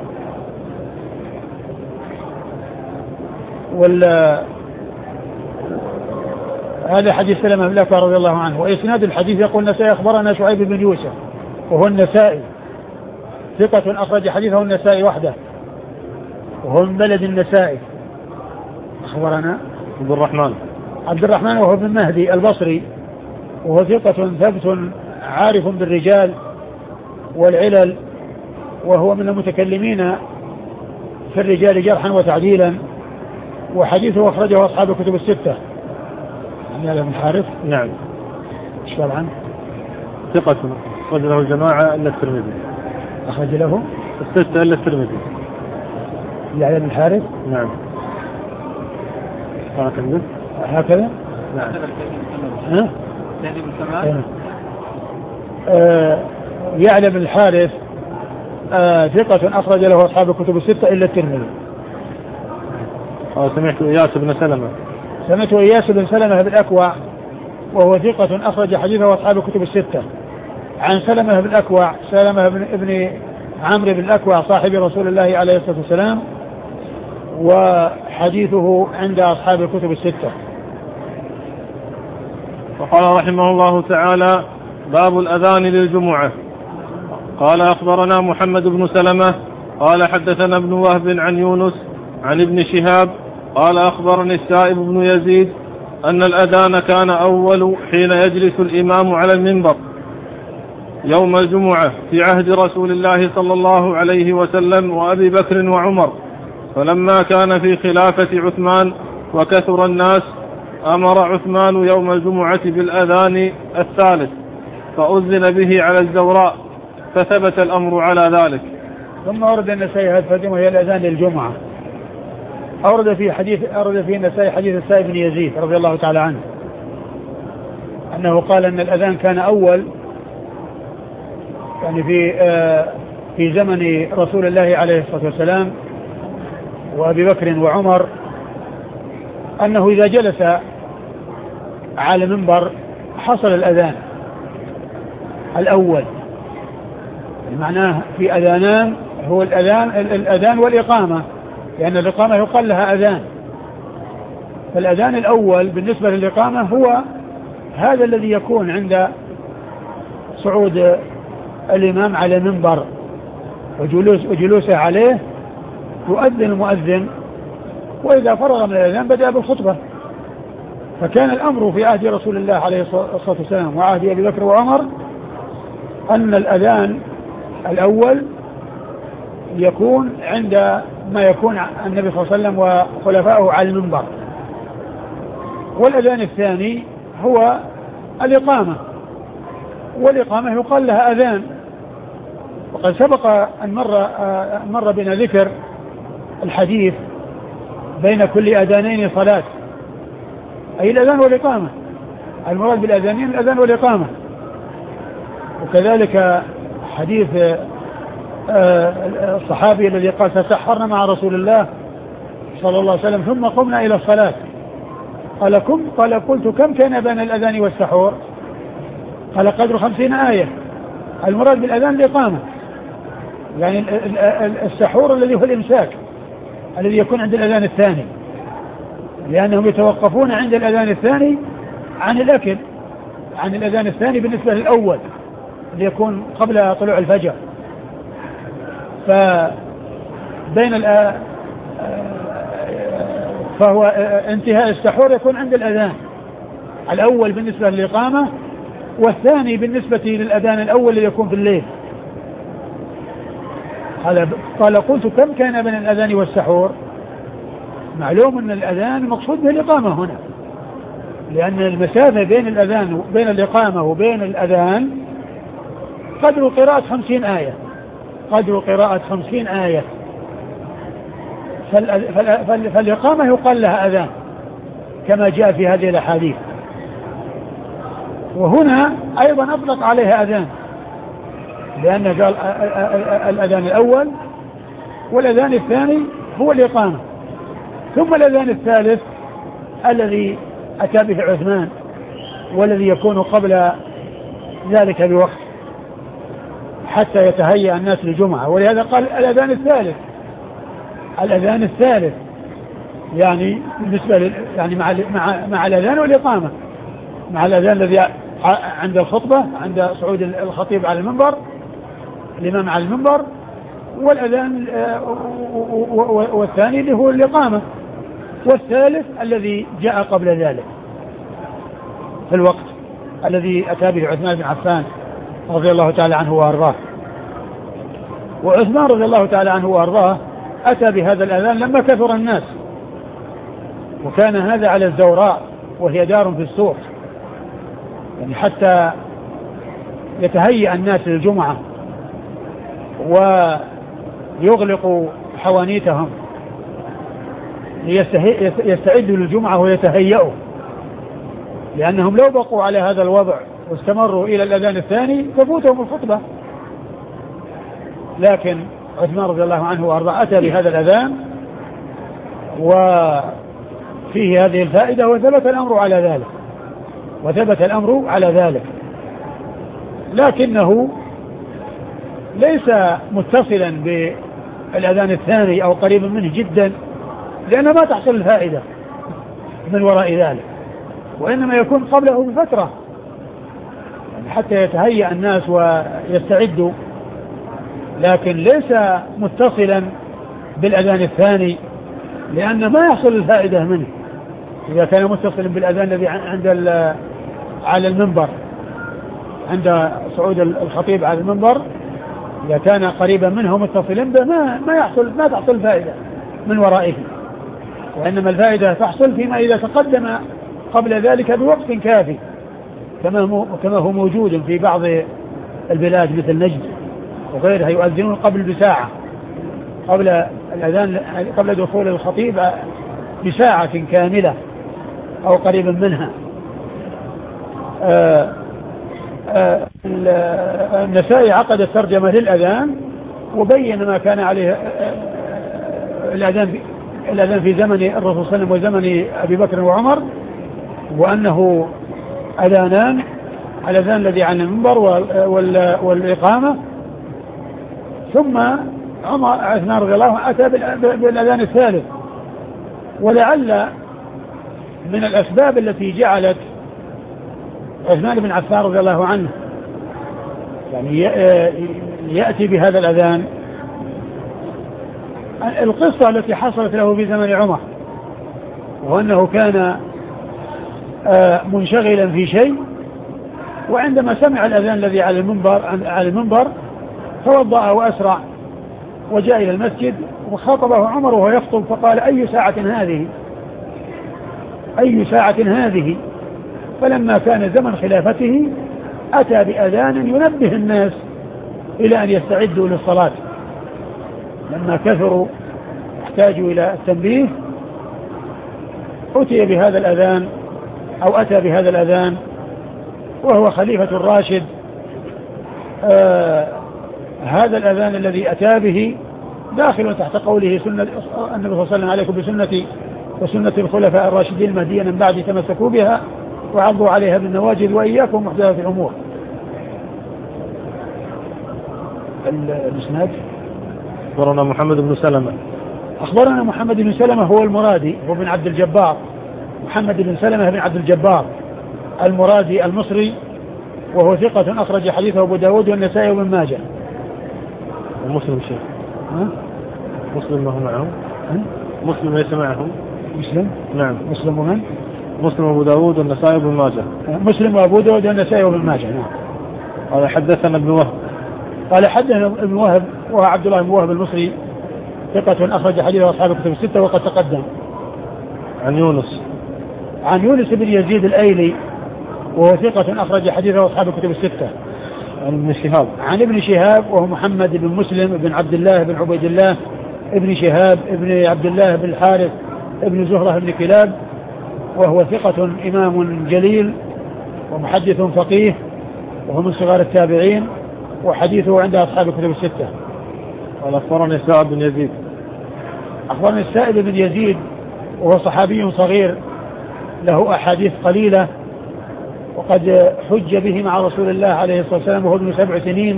Speaker 2: هذا حديث سلمة بن الأكوع رضي الله عنه. وإسناد الحديث يقول النسائي أخبرنا شعيب بن يوسف وهو النسائي ثقة أخرج حديثه النسائي وحده وهو من بلد النسائي. أخبرنا عبد الرحمن وهو بن مهدي البصري وهو ثقة ثبت عارف بالرجال والعلل وهو من المتكلمين في الرجال جرحا وتعديلا وحديثه أخرجه أصحاب الكتب الستة. عن هذا بن الحارث.
Speaker 1: نعم.
Speaker 2: ايش قال عنه؟
Speaker 1: ثقة أخرج له الجماعة إلا الترمذي.
Speaker 2: أخرج له
Speaker 1: الستة إلا الترمذي.
Speaker 2: يعني بن الحارث.
Speaker 1: نعم.
Speaker 2: هكذا.
Speaker 1: نعم.
Speaker 2: ها؟ يعلى بن الحارث ثقة أخرج له أصحاب الكتب الستة إلا الترمذي.
Speaker 1: سمعت إياس بن سلمة.
Speaker 2: سمعت إياس بن سلمة بالأكوع وهو ثقة أخرج حديثه أصحاب الكتب الستة. عن سلمة بالأكوع سلمة ابن عمرو بن الأكوع صاحب رسول الله عليه الصلاة والسلام وحديثه عند أصحاب الكتب الستة.
Speaker 1: وقال رحمه الله تعالى: باب الأذان للجمعة. قال: أخبرنا محمد بن سلمة قال: حدثنا ابن وهب عن يونس عن ابن شهاب قال: أخبرني السائب بن يزيد أن الأذان كان أول حين يجلس الإمام على المنبر يوم الجمعة في عهد رسول الله صلى الله عليه وسلم وأبي بكر وعمر، فلما كان في خلافة عثمان وكثر الناس أمر عثمان يوم الجمعة بالأذان الثالث فأذن به على الزوراء فثبت الأمر على ذلك.
Speaker 2: ثم أورد النسائي هذا الفاتمة هي الأذان للجمعة. أورد في النسائي حديث السائب بن يزيد رضي الله تعالى عنه أنه قال أن الأذان كان أول يعني في زمن رسول الله عليه الصلاة والسلام وأبي بكر وعمر، أنه إذا جلس على منبر حصل الأذان الأول. معناه في أذانان، هو الأذان والإقامة، لأن الإقامة يقال لها أذان. فالأذان الأول بالنسبة للإقامة هو هذا الذي يكون عند صعود الإمام على المنبر وجلوسه عليه، يؤذن المؤذن، وإذا فرغ من الأذان بدأ بالخطبة. فكان الأمر في عهد رسول الله عليه الصلاة والسلام وعهد أبي بكر وعمر أن الأذان الأول يكون عند ما يكون النبي صلى الله عليه وسلم وخلفائه على المنبر، والأذان الثاني هو الإقامة، والإقامة يقال لها أذان. وقد سبق أن مر بنا ذكر الحديث بين كل أذانين صلاة، أي الأذان والإقامة، المراد بالأذانين الأذان والإقامة. وكذلك حديث الصحابي الذي قال: تسحرنا مع رسول الله صلى الله عليه وسلم ثم قمنا إلى الصلاة، قال قلت: كم كان بين الأذان والسحور؟ قال: قدر 50 آية. المراد بالأذان الإقامة، يعني السحور الذي هو الإمساك الذي يكون عند الأذان الثاني، لأنهم يتوقفون عند الأذان الثاني عن الأكل، عن الأذان الثاني بالنسبة للأول اللي يكون قبل طلوع الفجر. فهو انتهاء السحور يكون عند الأذان الأول بالنسبة للإقامة، والثاني بالنسبة للأذان الأول اللي يكون في الليل. قال: قلت: كم كان بين الأذان والسحور؟ معلوم أن الأذان مقصود به الإقامة هنا، لأن المسافة بين الأذان بين الإقامة وبين الأذان قدر قراءة 50 آية، قدر قراءة 50 آية. فالإقامة يقال لها أذان كما جاء في هذه الأحاديث. وهنا أيضا أطلق عليها أذان، لأنه قال الأذان الأول والأذان الثاني هو الإقامة، ثم الأذان الثالث الذي أتى به عثمان والذي يكون قبل ذلك بوقت حتى يتهيأ الناس للجمعة. ولهذا قال الأذان الثالث، الأذان الثالث يعني بالنسبة يعني مع الأذان والإقامة، مع الأذان الذي عند الخطبة عند صعود الخطيب على المنبر، الإمام على المنبر، والأذان والثاني اللي هو الإقامة، والثالث الذي جاء قبل ذلك في الوقت الذي أتى به عثمان بن عفان رضي الله تعالى عنه وأرضاه. وعثمان رضي الله تعالى عنه وأرضاه أتى بهذا الأذان لما كثر الناس، وكان هذا على الزوراء وهي دار في السوق، يعني حتى يتهيأ الناس للجمعة ويغلقوا حوانيتهم ليستعدوا للجمعة ويتهيأوا، لأنهم لو بقوا على هذا الوضع واستمروا إلى الأذان الثاني تفوتهم الخطبة. لكن عثمان رضي الله عنه وأرضاه أتى بهذا الأذان وفيه هذه الفائدة، وثبت الأمر على ذلك لكنه ليس متصلا بالأذان الثاني أو قريبا منه جدا، لأنه ما تحصل الفائدة من وراء ذلك، وإنما يكون قبله بفترة يعني حتى يتهيأ الناس ويستعدوا، لكن ليس متصلا بالأذان الثاني، لأن ما يحصل الفائدة منه إذا كان متصلا بالأذان الذي على المنبر عند صعود الخطيب على المنبر. إذا كان قريبا منه متصلا به ما تحصل فائدة من ورائه، وإنما الفائدة تحصل فيما إذا تقدم قبل ذلك بوقت كافي، كما هو موجود في بعض البلاد مثل نجد وغيرها، يؤذنون قبل بساعة، قبل الأذان، قبل دخول الخطيب بساعة كاملة أو قريبا منها. النسائي عقد الترجمة للأذان وبين ما كان عليه الأذان في زمن الرسول صلى الله عليه وسلم وزمن أبي بكر وعمر، وأنه أذانان، الأذان الذي عن المنبر والإقامة، ثم عثمان رضي الله عنه أتى بالأذان الثالث. ولعل من الأسباب التي جعلت عثمان بن عفان رضي الله عنه يعني يأتي بهذا الأذان القصة التي حصلت له في زمن عمر، وأنه كان منشغلا في شيء، وعندما سمع الأذان الذي على المنبر توضأ وأسرع وجاء إلى المسجد وخاطبه عمر وهو يخطب فقال: أي ساعة هذه؟ فلما كان زمن خلافته أتى بأذان ينبه الناس إلى أن يستعدوا للصلاة. لما كثروا احتاجوا إلى التنبيه، أتى بهذا الأذان وهو خليفة الراشد. هذا الأذان الذي أتى به داخل تحت قوله النبي صلى الله عليه وسلم: عليكم بسنتي وسنة الخلفاء الراشدين المهديين من بعد تمسكوا بها وعضوا عليها بالنواجذ وإياكم محدثات الأمور. الإسناد:
Speaker 1: أخبرنا محمد بن سلمة.
Speaker 2: أخبرنا محمد بن سلمة هو المرادي، هو بن عبد الجبار، محمد بن سلمة بن عبد الجبار المرادي المصري، وهو ثقة أخرج حديثه أبو داود والنسائي وابن ماجه.
Speaker 1: ومسلم شيخ؟ مسلم ما هو معهم؟ مسلم ليس معهم؟
Speaker 2: مسلم؟ نعم. مسلم ومن؟
Speaker 1: مسلم وابو داود والنسائي وابن ماجه.
Speaker 2: مسلم وابو داود والنسائي وابن ماجه. نعم.
Speaker 1: قال حدثنا ابن وهب.
Speaker 2: قال حدثنا ابن وهب وهو عبد الله بن وهب المصري، ثقة أخرج حديثه أصحاب الكتب الستة وقد تقدم.
Speaker 1: عن
Speaker 2: يونس بن يزيد الأيلي، وهو ثقة أخرج حديثه أصحاب الكتب الستة. عن ابن شهاب وهو محمد بن مسلم بن عبد الله بن عبيد الله ابن شهاب ابن عبد الله بن الحارث ابن زهرة بن كلاب، وهو ثقة إمام جليل ومحدث فقيه، وهو من صغار التابعين، وحديثه عند أصحاب الكتب الستة.
Speaker 1: قال أخبرني السائب بن يزيد.
Speaker 2: أخبرني السائب بن يزيد وهو صحابي صغير له أحاديث قليلة، وقد حج به مع رسول الله عليه الصلاة والسلام وهو ابن 7 سنين،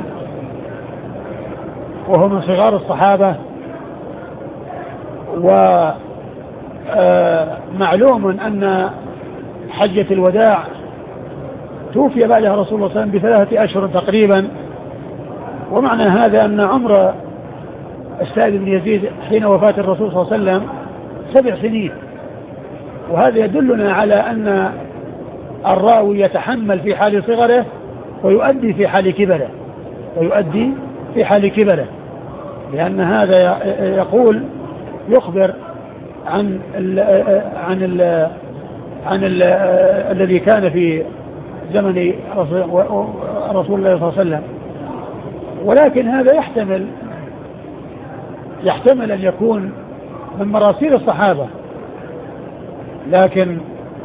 Speaker 2: وهو من صغار الصحابة. ومعلوم أن حجة الوداع توفي بعدها رسول الله صلى الله عليه وسلم ب3 أشهر تقريبا، ومعنى هذا أن عمر السائب بن يزيد حين وفاة الرسول صلى الله عليه وسلم 7 سنين، وهذا يدلنا على أن الراوي يتحمل في حال صغره ويؤدي في حال كبره، لأن هذا يخبر عن الذي كان في زمن رسول الله صلى الله عليه وسلم. ولكن هذا يحتمل أن يكون من مراسيل الصحابة، لكن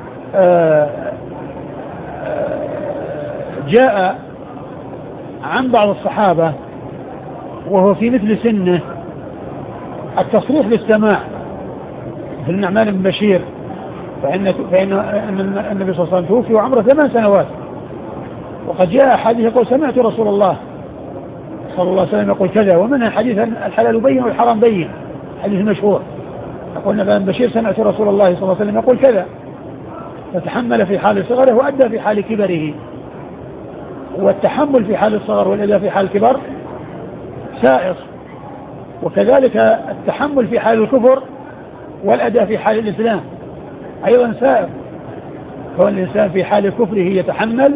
Speaker 2: جاء عن بعض الصحابة وهو في مثل سنه التصريح بالسماع في النعمان بن بشير، فإن النبي صلى الله عليه وسلم توفي وعمره 8 سنوات، وقد جاء حديث يقول سمعت رسول الله صلى الله عليه وسلم يقول كذا، ومنها حديث الحلال بين والحرام بين، حديث مشهور يقول النعمان بن بشير سمعت رسول الله صلى الله عليه وسلم يقول كذا، فتحمل في حال صغره وأدى في حال كبره. والتحمل في حال الصغر والأداء في حال الكبر سائغ، وكذلك التحمل في حال الكفر والأداء في حال الإسلام أيضا سائغ، كون الإنسان في حال كفره يتحمل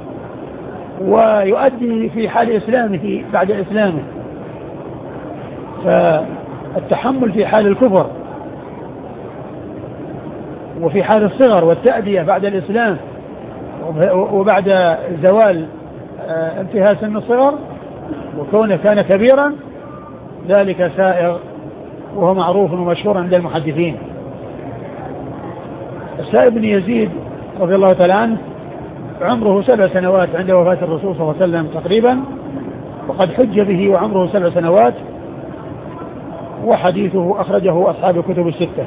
Speaker 2: ويؤدي في حال إسلامه بعد إسلامه. فالتحمل في حال الكفر وفي حال الصغر والتأدية بعد الإسلام وبعد زوال انتهاء سن الصغر وكونه كان كبيرا ذلك سائغ، وهو معروف ومشهور عند المحدثين. السائب بن يزيد رضي الله تعالى عنه عمره 7 سنوات عند وفاة الرسول صلى الله عليه وسلم تقريبا، وقد حج به وعمره 7 سنوات، وحديثه أخرجه أصحاب الكتب الستة.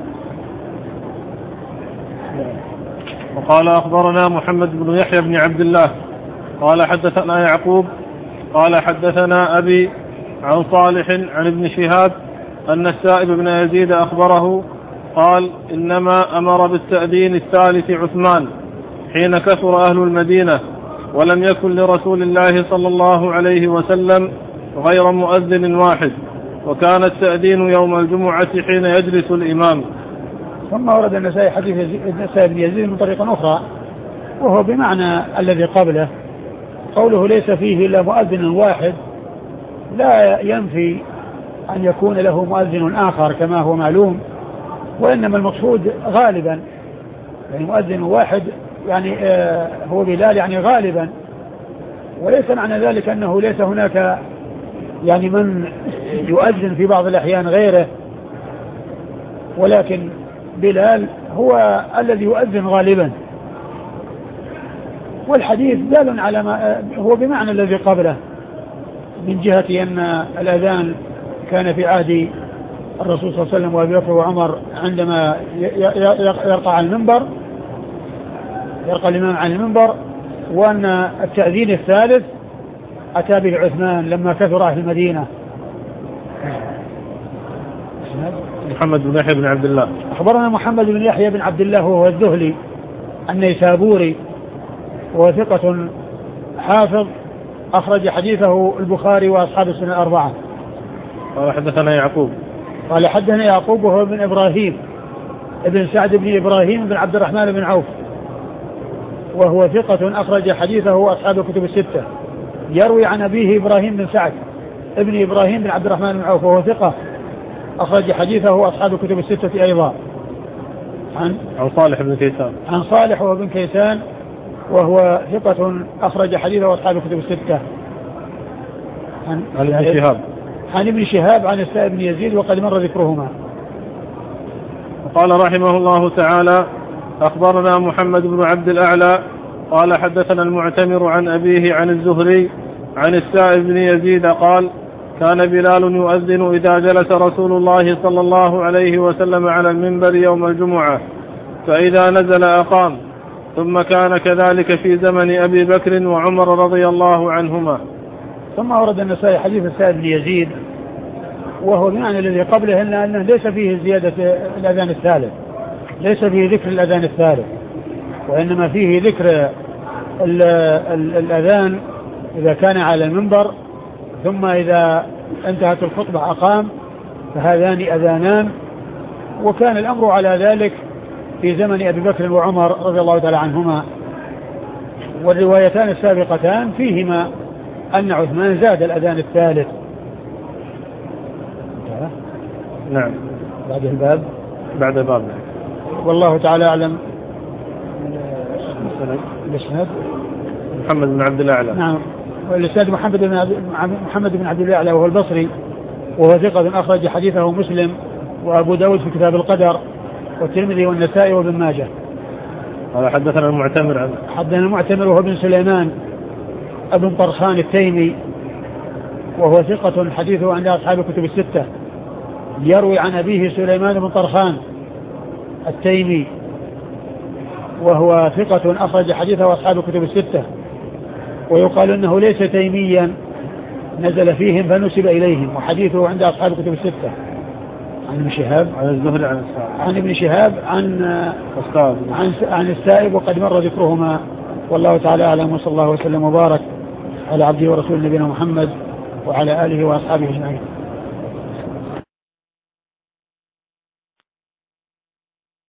Speaker 1: وقال أخبرنا محمد بن يحيى بن عبد الله قال حدثنا يعقوب قال حدثنا أبي عن صالح عن ابن شهاب أن السائب بن يزيد أخبره قال إنما أمر بالتأذين الثالث عثمان حين كثر أهل المدينة، ولم يكن لرسول الله صلى الله عليه وسلم غير مؤذن واحد، وكان التأذين يوم الجمعة حين يجلس الإمام.
Speaker 2: ثم ورد النسائي حديث السائب بن يزيد من طريق أخرى وهو بمعنى الذي قبله، قوله ليس فيه إلا مؤذن واحد لا ينفي أن يكون له مؤذن آخر كما هو معلوم، وإنما المقصود غالبا، يعني مؤذن واحد يعني هو بلال يعني غالبا، وليس معنى ذلك أنه ليس هناك يعني من يؤذن في بعض الأحيان غيره، ولكن بلال هو الذي يؤذن غالبا. والحديث دال على ما هو بمعنى الذي قبله من جهة أن الأذان كان في عهد الرسول صلى الله عليه وسلم وأبي بكر وعمر عندما يرقى الإمام عن المنبر، وأن التأذين الثالث أتى به عثمان لما كثر أهل المدينة.
Speaker 1: محمد بن يحيى بن عبد الله
Speaker 2: أخبرنا محمد بن يحيى بن عبد الله وهو الذهلي النيسابوري، وهو ثقة حافظ أخرج حديثه البخاري وأصحاب السنن الأربعة.
Speaker 1: قال حدثنا
Speaker 2: يعقوب وهو ابن إبراهيم ابن سعد بن إبراهيم بن عبد الرحمن بن عوف، وهو ثقة أخرج حديثه أصحاب الكتب الستة، يروي عن أبيه إبراهيم بن سعد ابن إبراهيم بن عبد الرحمن بن عوف، وهو ثقة أخرج حديثه أصحاب الكتب الستة أيضا.
Speaker 1: عن صالح بن كيسان،
Speaker 2: عن صالح وابن كيسان وهو ثقة أخرج حديثه أصحاب الكتب الستة. عن ابن شهاب عن السائب بن يزيد وقد مر ذكرهما.
Speaker 1: قال رحمه الله تعالى أخبرنا محمد بن عبد الأعلى قال حدثنا المعتمر عن أبيه عن الزهري عن السائب بن يزيد قال كان بلال يؤذن إذا جلس رسول الله صلى الله عليه وسلم على المنبر يوم الجمعة، فإذا نزل أقام، ثم كان كذلك في زمن أبي بكر وعمر رضي الله عنهما.
Speaker 2: ثم ورد النسائي حديث السائب بن يزيد وهو بمعنى الذي قبله أنه ليس فيه زيادة الأذان الثالث، ليس فيه ذكر الأذان الثالث، وإنما فيه ذكر الأذان إذا كان على المنبر، ثم إذا انتهت الخطبة أقام، فهذان أذانان. وكان الأمر على ذلك في زمن أبي بكر وعمر رضي الله تعالى عنهما. والروايتان السابقتان فيهما أن عثمان زاد الأذان الثالث.
Speaker 1: نعم.
Speaker 2: بعد الباب.
Speaker 1: بعد الباب.
Speaker 2: والله تعالى أعلم. الإسناد
Speaker 1: محمد بن عبد الأعلى.
Speaker 2: نعم. والإسناد محمد بن عبد الأعلى وهو البصري، وهو ثقة أخرج حديثه مسلم وأبو داود في كتاب القدر والترمذي والنسائي وابن ماجه.
Speaker 1: قال حدثنا المعتمر.
Speaker 2: حدثنا المعتمر وهو بن سليمان ابن طرخان التيمي، وهو ثقة حديثه عند أصحاب الكتب الستة، يروي عن أبيه سليمان بن طرخان التيمي، وهو ثقة أخرج حديثه أصحاب الكتب الستة. ويقال أنه ليس تيميا، نزل فيهم فنسب إليهم، وحديثه عند أصحاب الكتب الستة. عن ابن شهاب
Speaker 1: عن الزهري عن السائب
Speaker 2: عن ابن شهاب عن السائب، وقد مر ذكرهما. والله تعالى أعلم، وصلى الله وسلم وبارك على عبده ورسوله نبينا محمد وعلى آله وأصحابه أجمعين.